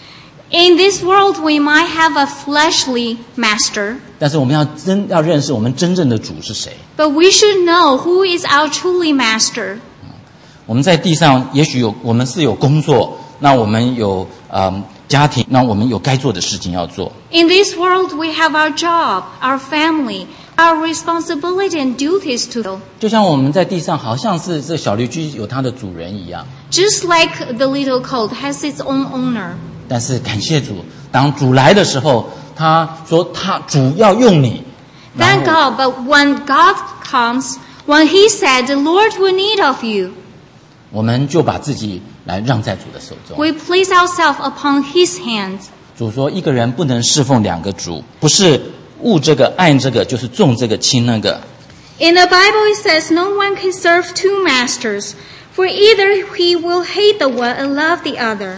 In this world, we might have a fleshly master, 但是我们要真要认识我们真正的主是谁。 but we should know who is our truly master. 我们在地上也许有我们是有工作，那我们有呃家庭，那我们有该做的事情要做。 In this world, we have our job, our family, our responsibility and duties to do. 就像我们在地上好像是这小驴驹有它的主人一样， Just like the little coat has its own owner. 但是感谢主，当主来的时候，他说他主要用你。 Thank 然后 God, but when God comes, when He said, the Lord will need of you, 我们就把自己来让在主的手中。 we place ourselves upon His hands. 主说，一个人不能侍奉两个主，不是恶这个爱这个，就是重这个轻那个。 In the Bible, it says, no one can serve two masters, for either he will hate the one and love the other,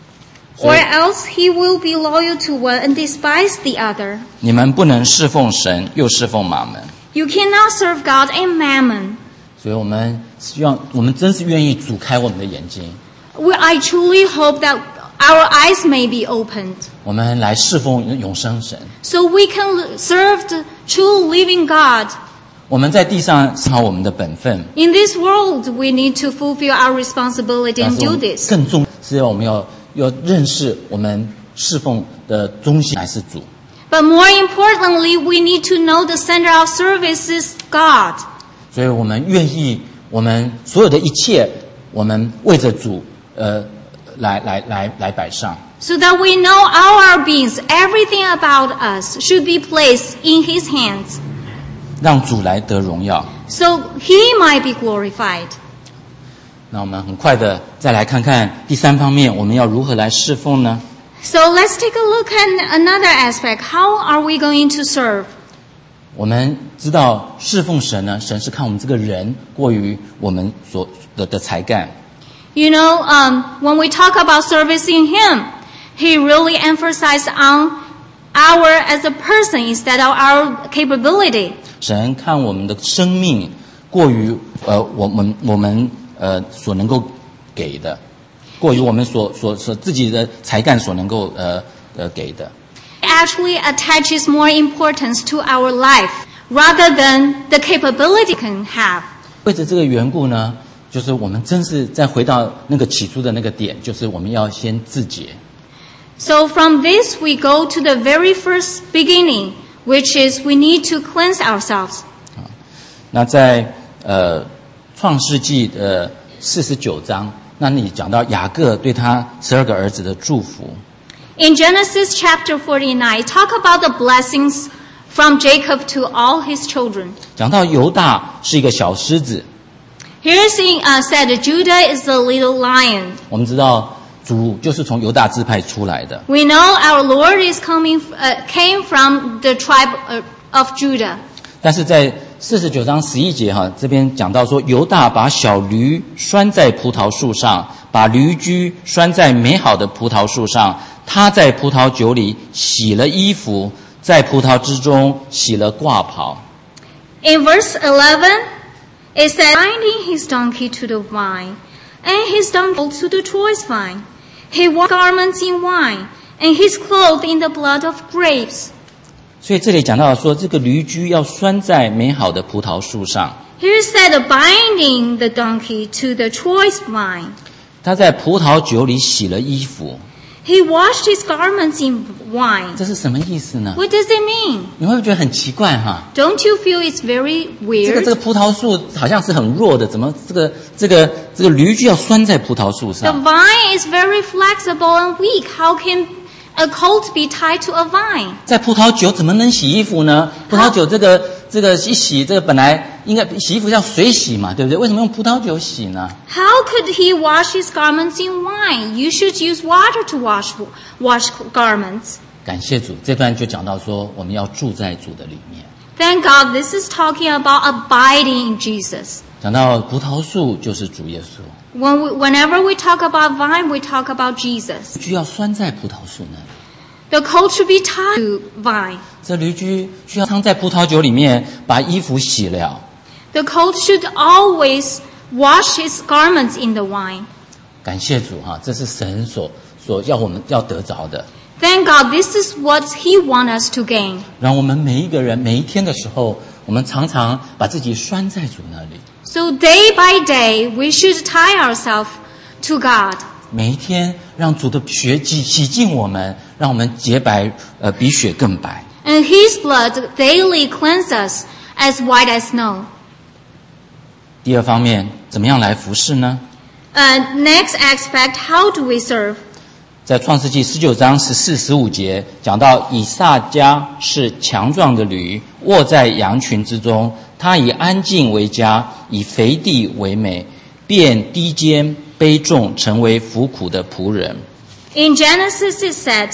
or else he will be loyal to one and despise the other. 你们不能侍奉神，又侍奉马门。 You cannot serve God and mammon. 所以我们希望，我们真是愿意主开我们的眼睛， We, I truly hope that our eyes may be opened, 我们来侍奉永生神。 so we can serve the true living God. 我们在地上是好我们的本分， In this world, we need to fulfill our responsibility 但 and 是我 do 们 this. 更重是要我们要要认识我们侍奉的中心还是主。 But more importantly, we need to know the center of service is God. 所以我们愿意，我们所有的一切，我们为着主，呃，来来来来摆上。 So that we know all our beings, everything about us should be placed in His hands, 让主来得荣耀。 so He might be glorified. 那我们很快的再来看看第三方面，我们要如何来侍奉呢？ So let's take a look at another aspect. How are we going to serve? 我们知道侍奉神呢，神是看我们这个人过于我们所的的才干。 You know, um, when we talk about servicing Him, He really emphasized on our as a person instead of our capability. 神看我们的生命过于呃我们我们呃所能够给的，过于我们所所所自己的才干所能够呃呃给的。 It actually attaches more importance to our life rather than the capability we can have. 为着这个缘故呢，就是我们真是再回到那个起初的那个点，就是我们要先自洁。 So from this we go to the very first beginning, which is we need to cleanse ourselves. 那在呃创世纪的四十九章，那你讲到雅各对他十二个儿子的祝福。 In Genesis chapter forty-nine, talk about the blessings from Jacob to all his children. 讲到犹大是一个小狮子。 Here's in, uh, said Judah is the little lion. 我们知道主就是从犹大支派出来的。 We know our Lord is coming, uh, came from the tribe of Judah. 但是在四十九章十一节哈，这边讲到说，犹大把小驴拴在葡萄树上，把驴驹拴在美好的葡萄树上。他在葡萄酒里洗了衣服，在葡萄之中洗了褂袍。 In verse eleven, it says, binding his donkey to the vine, and his donkey to the choice vine. He wore garments in wine, and his clothes in the blood of grapes. 所以这里讲到说，这个驴驹要拴在美好的葡萄树上。 Here said binding the donkey to the choice vine. 他在葡萄酒里洗了衣服。 He washed his garments in wine. 这是什么意思呢？ What does it mean? 你会不会觉得很奇怪哈？ Don't you feel it's very 这个 weird? 这个葡萄树好像是很弱的，怎么这个这个这个驴驹要拴在葡萄树 The 上？ vine is very flexible and weak. How can a colt be tied to a vine? 在葡萄酒怎么能洗衣服呢？葡萄酒这个这个一洗，这个本来应该洗衣服要水洗嘛，对不对？为什么用葡萄酒洗呢？ How could he wash his garments in wine? You should use water to wash wash garments. 感谢主，这段就讲到说，我们要住在主的里面。 Thank God this is talking about abiding in Jesus. 讲到葡萄树就是主耶稣， When we, whenever we talk about vine, we talk about Jesus. 需要拴在葡萄树那里。 The colt should be tied to vine. 这驴驹需要藏在葡萄酒里面，把衣服洗了。 The colt should always wash his garments in the wine. 感谢主哈，这是神所所要我们要得着的。 Thank God this is what he wants us to gain. 让我们每一个人每一天的时候，我们常常把自己拴在主那里。 So day by day, we should tie ourselves to God. 每一天让主的血洗洗净我们，让我们洁白，呃，比雪更白。 And his blood daily cleanses us as white as snow. 第二方面，怎么样来服侍呢？ Uh, next aspect, how do we serve? 在创世纪十九章十四、十五节讲到，以撒家是强壮的驴，卧在羊群之中。他以安静为家，以肥地为美，便低肩背重，成为服苦的仆人。 In Genesis it said,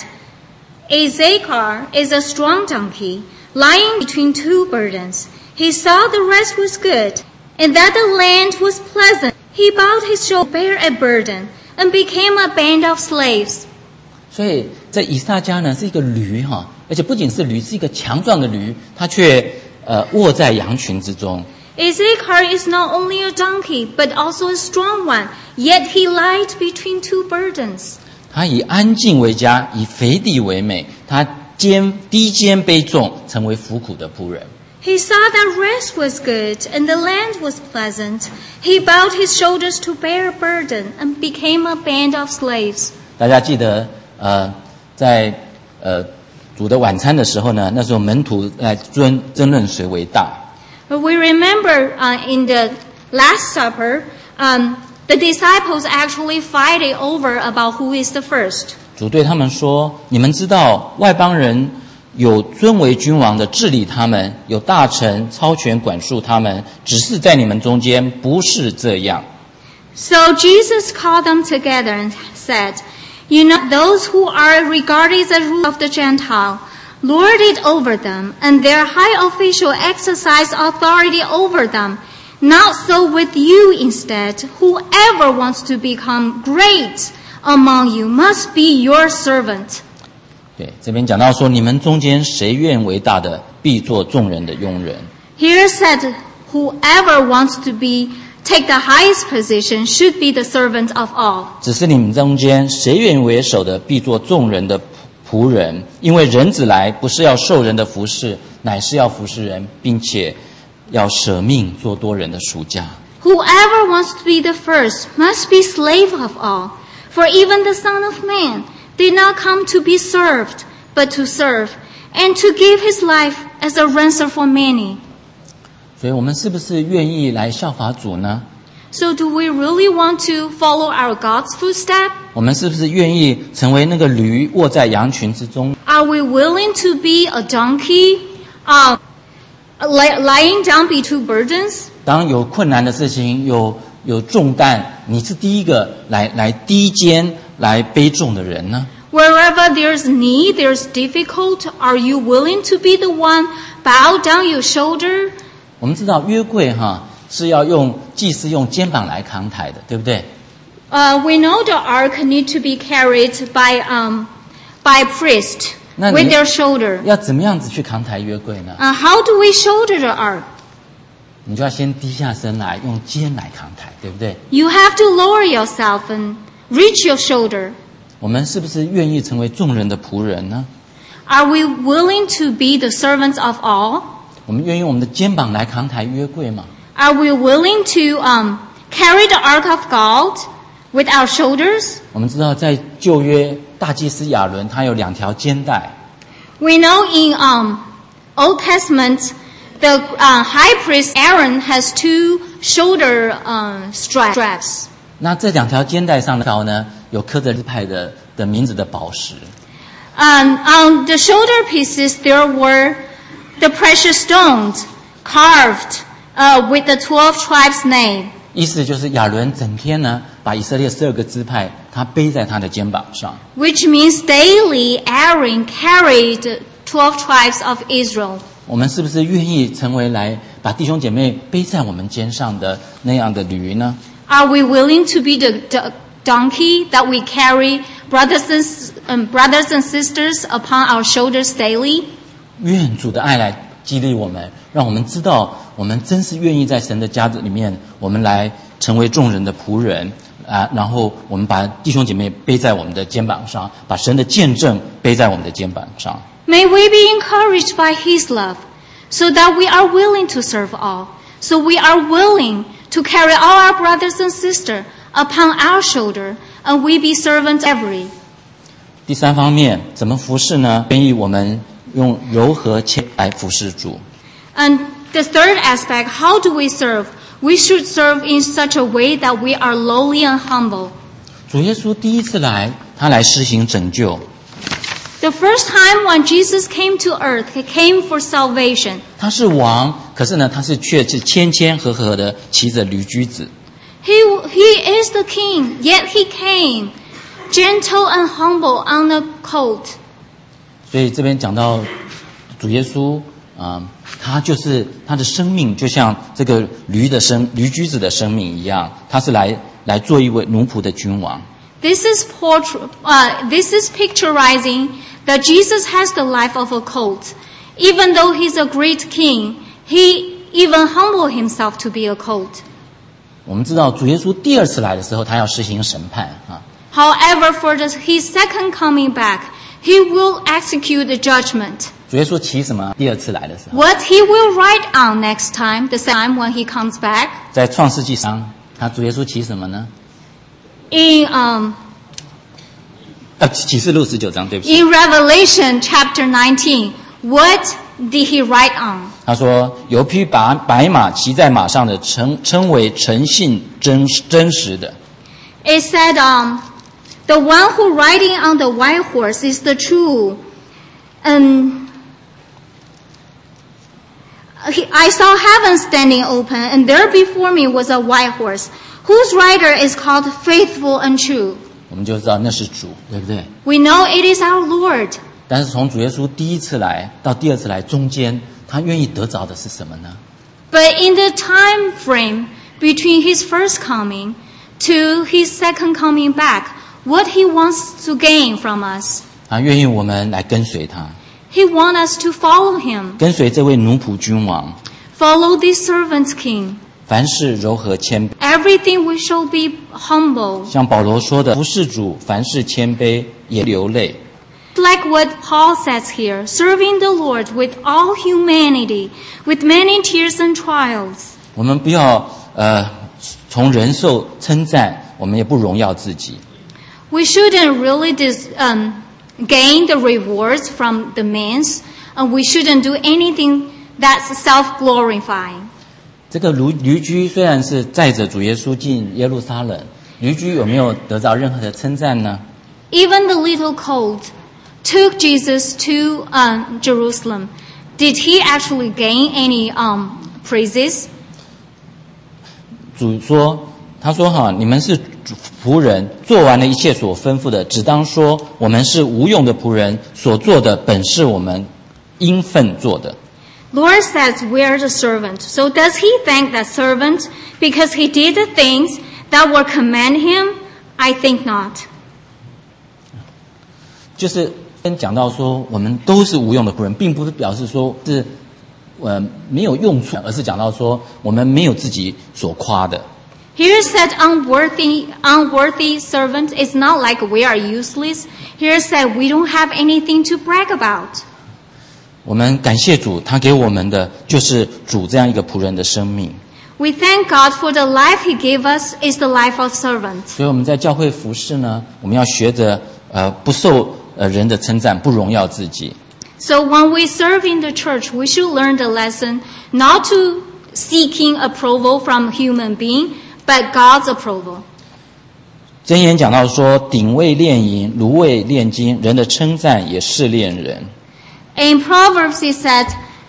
Issachar is a strong donkey, lying between two burdens. He saw the rest was good, and that the land was pleasant. He bowed his shoulder to bear a burden, and became a band of slaves. 所以在以撒家呢，是一个驴哈，而且不仅是驴，是一个强壮的驴，他却呃卧在羊群之中。 Issachar is not only a donkey, but also a strong one, yet he lied between two burdens. 他以安静为家，以肥地为美，他肩低肩背重，成为服苦的仆人。 He saw that rest was good, and the land was pleasant. He bowed his shoulders to bear a burden, and became a band of slaves. 大家记得，呃，在呃主的晚餐的时候呢，那时候门徒来争争论谁为大。 We remember uh, in the Last Supper, um, the disciples actually fighting over about who is the first. 主对他们说：“你们知道，外邦人有尊为君王的治理他们，有大臣操权管束他们，只是在你们中间不是这样。” So Jesus called them together and said, "You know, those who are regarded as rulers of the Gentile lord it over them, and their high official exercise authority over them. Not so with you instead. Whoever wants to become great among you must be your servant." 对，这边讲到说，你们中间谁愿为大的，必做众人的佣人。 Here said, whoever wants to be take the highest position should be the servant of all. 只是你们中间谁愿为首的，必做众人的仆人。因为人子来，不是要受人的服侍，乃是要服侍人，并且要舍命做多人的赎价。 Whoever wants to be the first must be slave of all. For even the Son of Man did not come to be served, but to serve, and to give his life as a ransom for many. 所以我们是不是愿意来效法主呢？ So do we really want to follow our God's footsteps? 我们是不是愿意成为那个驴卧在羊群之中？ Are we willing to be a donkey, uh, li- lying down between two burdens? 当有困难的事情，有有重担，你是第一个来来低肩来背重的人呢？ Wherever there's need, there's difficult, are you willing to be the one bow down your shoulder? 我们知道约柜哈是要用祭司用肩膀来扛抬的，对不对？ Uh, we know the ark need to be carried by um, by priest 那你 with their shoulder. 要怎么样子去扛抬约柜呢？ Uh, how do we shoulder the ark? 你就要先低下身来，用肩来扛抬，对不对？ You have to lower yourself and reach your shoulder. 我们是不是愿意成为众人的仆人呢？ Are we willing to be the servants of all? 我们愿意用我们的肩膀来扛抬约柜吗？ Are we willing to um, carry the ark of God with our shoulders? 我们知道在旧约大祭司亚伦他有两条肩带， We know in um, Old Testament, the uh, high priest Aaron has two shoulder uh, straps. 那这两条肩带上的条呢，有刻着支派的的名字的宝石。 Um, on the shoulder pieces, there were the precious stones carved uh, with the twelve tribes' name. 意思就是亚伦整天呢，把以色列十二个支派，他背在他的肩膀上。 Which means daily Aaron carried twelve tribes of Israel. 我们是不是愿意成为来把弟兄姐妹背在我们肩上的那样的驴呢？ Are we willing to be the, the donkey that we carry brothers and, um, brothers and sisters upon our shoulders daily? 愿主的爱来激励我们，让我们知道我们真是愿意在神的家里面，我们来成为众人的仆人啊，然后我们把弟兄姐妹背在我们的肩膀上，把神的见证背在我们的肩膀上。 May we be encouraged by His love, so that we are willing to serve all. So we are willing to carry all our brothers and sisters upon our shoulder, and we be servants every. 第三方面，怎么服侍呢？愿意我们用柔和谦来服侍主。 And the third aspect, how do we serve? We should serve in such a way that we are lowly and humble. 主耶稣第一次来，他来施行拯救。 The first time when Jesus came to earth, He came for salvation. 他是王，可是呢，他是却是谦谦和和的骑着驴驹子。 He, he is the king, yet He came, gentle and humble on a colt. 所以这边讲到主耶稣啊、呃，他就是他的生命，就像这个驴的生驴驹子的生命一样，他是来来做一位奴仆的君王。 This is portray, uh, this is picturizing that Jesus has the life of a colt. Even though He's a great king, He even humbled Himself to be a colt. 我们知道主耶稣第二次来的时候，他要实行审判啊。 However, for the, His second coming back, He will execute the judgment. 主耶稣骑什么？第二次来的时候， What He will write on next time, the time when He comes back, 在创世纪上，他主耶稣骑什么呢？ in um, 呃，启示录十九章，对不起。 in Revelation chapter nineteen, what did He write on? 他说：“有匹白白马骑在马上的，称称为诚信真真实的。 It said, um, the one who riding on the white horse is the true. And he, I saw heaven standing open, and there before me was a white horse, whose rider is called Faithful and True. ” 我们就知道那是主，对不对？ We know it is our Lord. 但是从主耶稣第一次来到第二次来中间，他愿意得着的是什么呢？ But in the time frame between His first coming to His second coming back, what He wants to gain from us, 他愿意我们来跟随他， He wants us to follow Him, 跟随这位奴仆君王， follow this servant king. 凡事柔和谦卑。 Everything we shall be humble. 像保罗说的，服侍主，凡事谦卑，也流泪。 Like what Paul says here, serving the Lord with all humanity, with many tears and trials. 我们不要呃从人受称赞，我们也不荣耀自己。 we shouldn't really dis, um, gain the rewards from the means, and we shouldn't do anything that's self-glorifying. 这个驴驴驹虽然是载着主耶稣进耶路撒冷，驴驹有没有得到任何的称赞呢？ Even the little colt took Jesus to um, Jerusalem. Did he actually gain any um, praises? 主说，他说哈，你们是仆人，做完了一切所吩咐的，只当说我们是无用的仆人，所做的本是我们应分做的。 Lord says we are the servant. So does he thank that servant because he did the things that were command him? I think not. 就是跟讲到说，我们都是无用的仆人，并不是表示说是呃没有用处，而是讲到说我们没有自己所夸的。 Here said unworthy, unworthy servant is not like we are useless. Here said we don't have anything to brag about. 我们感谢主，他给我们的就是主这样一个仆人的生命。 We thank God for the life He gave us is the life of servant. 所以我们在教会服事呢，我们要学着呃不受呃人的称赞，不荣耀自己。 So when we serve in the church, we should learn the lesson not to seeking approval from human being, but God's approval. 箴言讲到说，鼎为炼银，炉为炼金，人的称赞也是炼人。 In Proverbs, it said,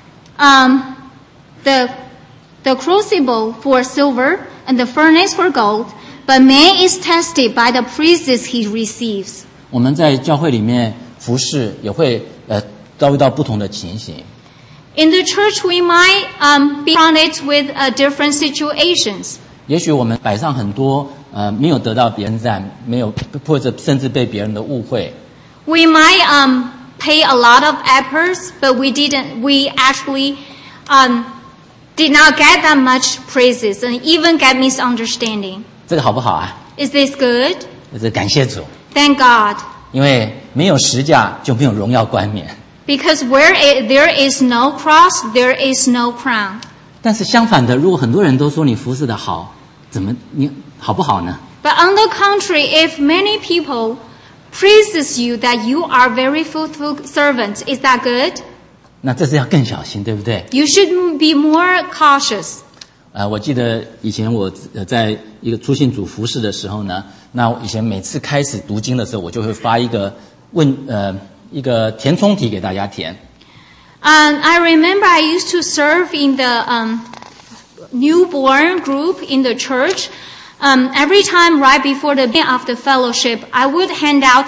um, the, the crucible for silver and the furnace for gold, but man is tested by the praises he receives. 我们在教会里面服事，也会呃遭遇到不同的情形。 In the church, we might um, be confronted with uh, different situations. 也许我们摆上很多呃没有得到别人赞，没有或者甚至被别人的误会。 We might um, pay a lot of efforts, but we didn't. We actually um, did not get that much praises, and even get misunderstanding. 这个好不好啊？ Is this good? 这是感谢主， Thank God. 因为没有十架就没有荣耀冠冕。 Because where it, there is no cross, there is no crown. 但是相反的，如果很多人都说你服侍的好，怎么你好不好呢？ But on the contrary, if many people praises you that you are very fruitful servant, is that good? 那这是要更小心，对不对？ You should be more cautious. 呃，我记得以前我呃在一个初信主服侍的时候呢，那我以前每次开始读经的时候，我就会发一个问呃一个填充题给大家填。 Um, I remember I used to serve in the um, newborn group in the church. Um, every time right before the beginning of the fellowship, I would hand out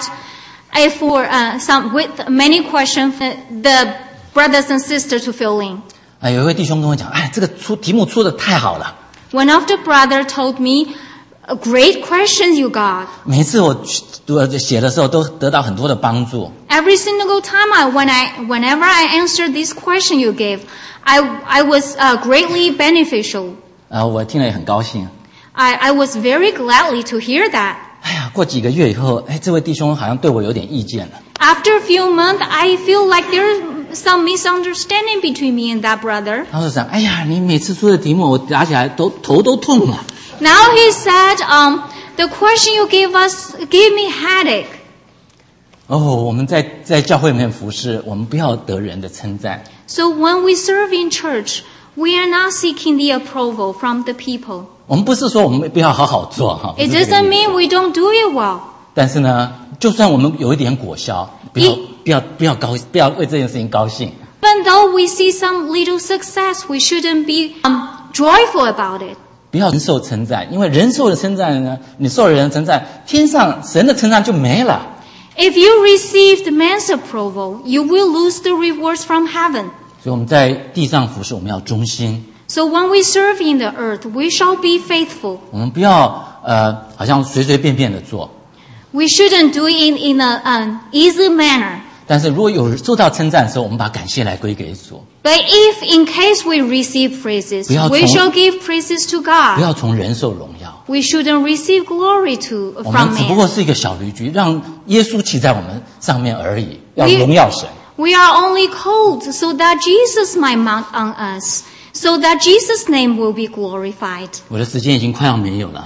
a for uh, some with many questions for the brothers and sisters to fill in. 啊，有一位弟兄跟我讲，哎，这个出题目出的太好了。 One of the brother told me, "A great questions you got." 每次我读写的时候都得到很多的帮助。 Every single time I when I whenever I answered this question you gave, I I was uh, greatly beneficial. 啊，我听了也很高兴。 I I was very gladly to hear that. 哎呀，过几个月以后，哎，这位弟兄好像对我有点意见了。 After a few months, I feel like there's some misunderstanding between me and that brother. 他就想，哎呀，你每次出的题目我答起来都头都痛了。 Now he said, um, the question you gave us gave me headache. 哦，我们在在教会里面服侍，我们不要得人的称赞。 So when we serve in church, we are not seeking the approval from the people. 我们不是说我们不要好好做哈， It 不是这个 doesn't 意思 mean we don't do it well. 但是呢，就算我们有一点果效，不要一不要不要高不要为这件事情高兴。 Even though we see some little success, we shouldn't be um, joyful about it. 不要人受称赞，因为人受的称赞呢，你受了人的称赞，天上神的称赞就没了。 If you received man's approval, you will lose the rewards from heaven. 所以我们在地上服侍，我们要忠心， So when we serve in the earth, we shall be faithful. 我们不要呃好像随随便便的做。 We shouldn't do it in, in an um, easy manner. 但是如果有受到称赞的时候，我们把感谢来归给主， But if in case we receive praises, 不要从- we shall give praises to 不 God. 要从人受荣耀。 We shouldn't receive glory to 我 from 们只不过 man. 是一个小驴驹，让耶稣骑在我们上面而已，要 We- 荣耀神。 We are only called so that Jesus might mount on us, so that Jesus' name will be glorified. 我的时间已经快要没有了。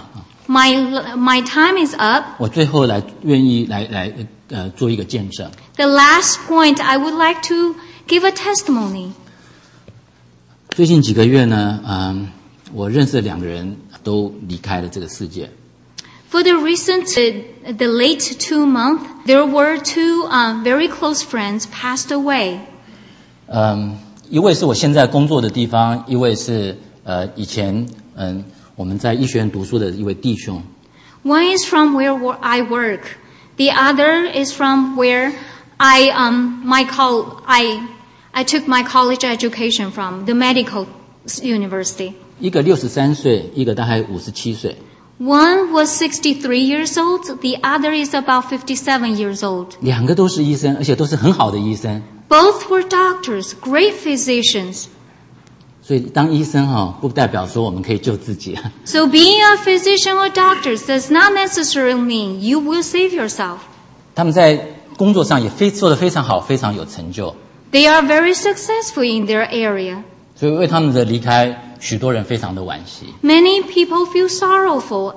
My my time is up. 我最后来愿意来来呃做一个见证。 The last point I would like to give a testimony. 最近几个月呢，嗯，我认识的两个人都离开了这个世界。 For the recent, uh, the late two months, there were two um, very close friends passed away. 嗯，一位是我现在工作的地方，一位是呃以前嗯我们在医学院读书的一位弟兄。 One is from where I work. The other is from where I um my col I I took my college education from, the medical university. 一个六十三岁，一个大概五十七岁。 One was sixty-three years old. The other is about fifty-seven years old. 两个都是医生，而且都是很好的医生。 Both were doctors, great physicians. 所以当医生哈、哦，不代表说我们可以救自己。 So being a physician or doctor does not necessarily mean you will save yourself. 他们在工作上也非做得非常好，非常有成就。 They are very successful in their area. 所以为他们的离开，许多人非常的惋惜。 Many people feel sorrowful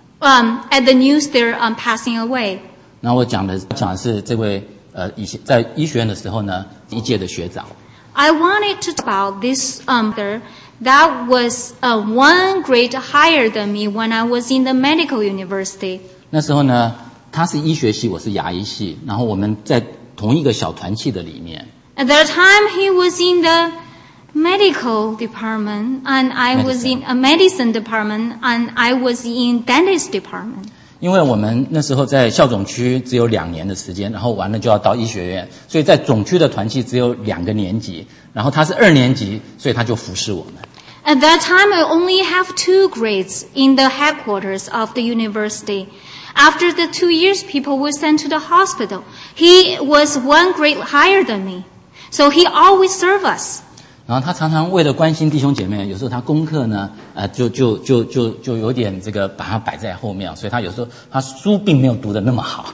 um, at the news they're um, passing away. 那我讲的讲的是这位呃，以前在医学院的时候呢，一届的学长。 I wanted to talk about this um, that was uh, one grade higher than me when I was in the medical university. 那时候呢，他是医学系，我是牙医系，然后我们在同一个小团契的里面。 At that time, he was in the medical department, and I medicine. was in a medicine department, and I was in dentist department. 因为我们那时候在校总区只有两年的时间，然后完了就要到医学院，所以在总区的团契只有两个年级，然后他是二年级，所以他就服侍我们。 At that time, I only have two grades in the headquarters of the university. After the two years, people were sent to the hospital. He was one grade higher than me, so he always served us. 然后他常常为了关心弟兄姐妹，有时候他功课呢，呃，就就就就就有点这个把它摆在后面，所以他有时候他书并没有读得那么好。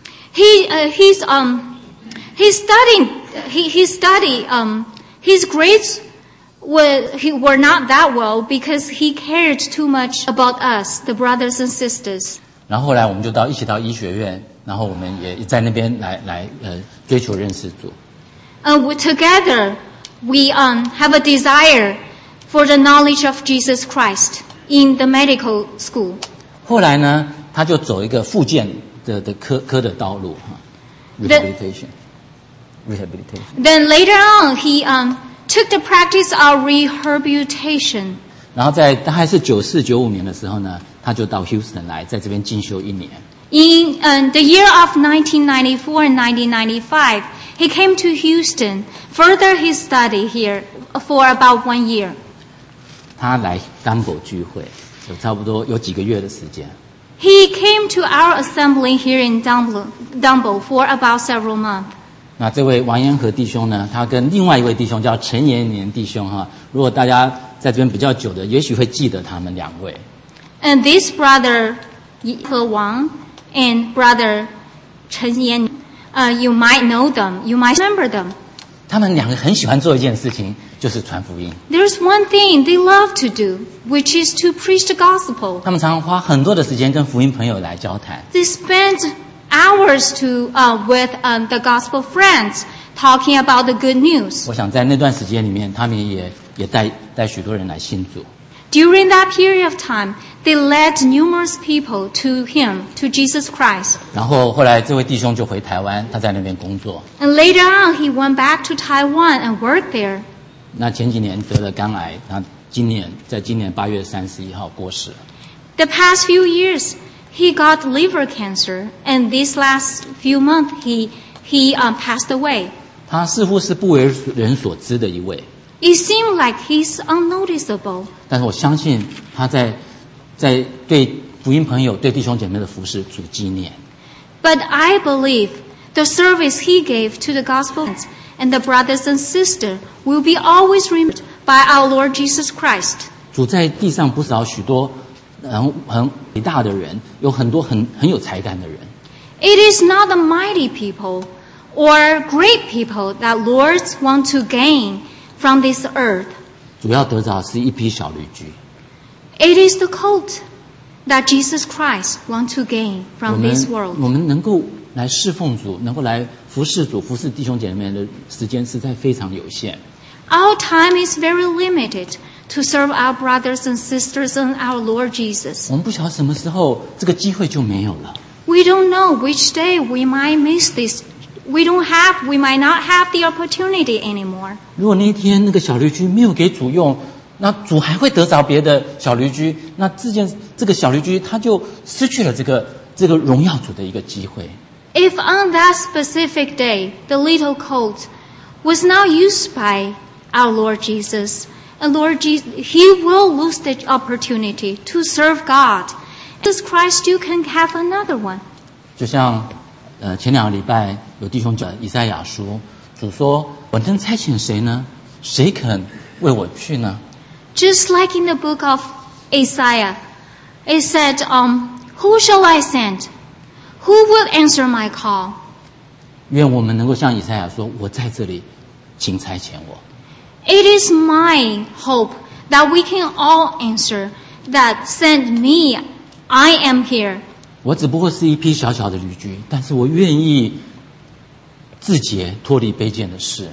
He uh, he's um he's studying he he study um his grades were he were not that well because he cared too much about us, the brothers and sisters. 然后后来我们就到一起到医学院，然后我们也在那边来来呃追求认识主。 Uh, we, together. We um, have a desire for the knowledge of Jesus Christ in the medical school. 后来呢，他就走一个复健的的科科的道路哈 ，rehabilitation, rehabilitation. Then later on, he um, took the practice of rehabilitation. 然后在大概是九四九五年的时候呢，他就到 Houston 来，在这边进修一年。 In um, the year of nineteen ninety-four and nineteen ninety-five, he came to Houston, further his study here for about one year. 他来 Dumbo 聚会，有差不多有几个月的时间。 He came to our assembly here in Dumbo, Dumbo for about several months. 那这位王延和弟兄呢，他跟另外一位弟兄叫陈延年弟兄哈，如果大家在这边比较久的，也许会记得他们两位。 And this brother He Wang and brother Chen Yan, uh, you might know them, you might remember them. 他们两个很喜欢做一件事情，就是传福音。 There's one thing they love to do, which is to preach the gospel. 他们常常花很多的时间跟福音朋友来交谈。 They spend hours to uh, with um, the gospel friends talking about the good news. 我想在那段时间里面，他们也也带带许多人来信主。 During that period of time, they led numerous people to Him, to Jesus Christ. 然后后来这位弟兄就回台湾，他在那边工作。 And later on, he went back to Taiwan and worked there. 那前几年得了肝癌，他今年在今年八月三十一号过世。 The past few years, he got liver cancer, and these last few months, he he um, passed away. 他似乎是不为人所知的一位。 It seemed like he's unnoticeable. 但是我相信他在在对福音朋友、对弟兄姐妹的服事主纪念。 But I believe the service he gave to the gospel and the brothers and sisters will be always remembered by our Lord Jesus Christ. 主在地上不少许多很很伟大的人，有很多很很有才干的人。 It is not the mighty people or great people that lords want to gain from this earth. 主要得着是一批小驴驹。 It is the colt that Jesus Christ wants to gain 我 from 们 this world. 我们能够来侍奉主，能够来服侍主、服侍弟兄姐妹的时间实在非常有限。 Our time is very limited to serve our brothers and sisters and our Lord Jesus. 我们不晓得什么时候这个机会就没有了。 We don't know which day we might miss this. We don't have, we might not have the opportunity anymore. 如果那一天那个小驴驹没有给主用，那主还会得着别的小驴驹，那这件这个小驴驹他就失去了这个这个荣耀主的一个机会。 If on that specific day the little colt was not used by our Lord Jesus, and Lord Jesus, He will lose the opportunity to serve God. Jesus Christ, you can have another one. 就像呃前两个礼拜有弟兄讲以赛亚书，主说：“我能差遣谁呢？谁肯为我去呢？” Just like in the book of Isaiah, it said, um, "Who shall I send? Who will answer my call?" 愿我们能够像以赛亚说：“我在这里，请差遣我。” It is my hope that we can all answer that send me, I am here. 我只不过是一匹小小的驴驹，但是我愿意自洁，脱离卑贱的事。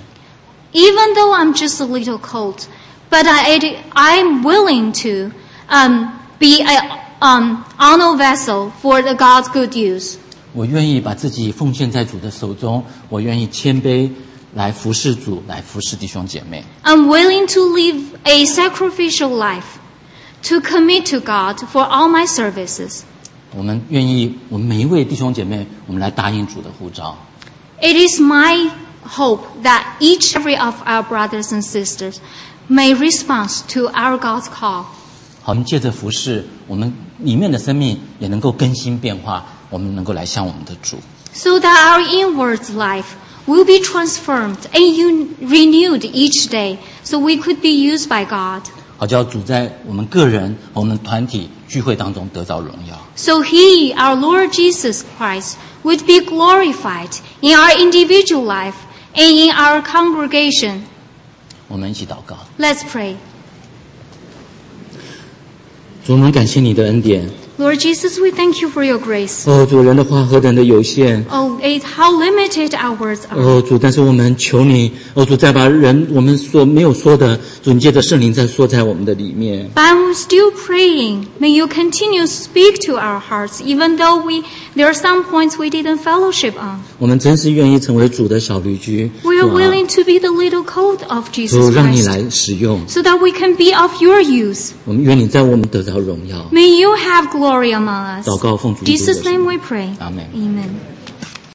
Even though I'm just a little colt, but I, I'm willing to um, be an um, honor vessel for the God's good use. 我愿意把自己奉献在主的手中，我愿意谦卑来服侍主，来服侍弟兄姐妹。 I'm willing to live a sacrificial life, to commit to God for all my services. 我们愿意，我们每一位弟兄姐妹，我们来答应主的呼召。 It is my hope that each and every of our brothers and sisters may respond to our God's call. 好，我们借着服侍，我们里面的生命也能够更新变化，我们能够来向我们的主。 So that our inward life will be transformed and un- renewed each day, so we could be used by God. 好叫主在我们个人、我们团体聚会当中得到荣耀。 So He, our Lord Jesus Christ, would be glorified in our individual life and in our congregation. 我们一起祷告。 Let's pray. 主，我们感谢你的恩典。 Lord Jesus, we thank you for your grace. 哦，主，人的话何等的有限。 Oh, it, how limited our words are. 哦，主，但是我们求你，哦，主，再把人我们所没有说的，主，你借着圣灵再说在我们的里面。 But I'm still praying. May you continue to speak to our hearts, even though we there are some points we didn't fellowship on. 我们真是愿意成为主的小驴驹。 We are 主啊 willing to be the little colt of 主， Jesus 让你 Christ, 来使用。 so that we can be of your use. 我们愿你在我们得着荣耀。 May you have glory among us. 祷告奉主 In 基督的 Jesus' 圣 name 名 we pray. Amen. Amen.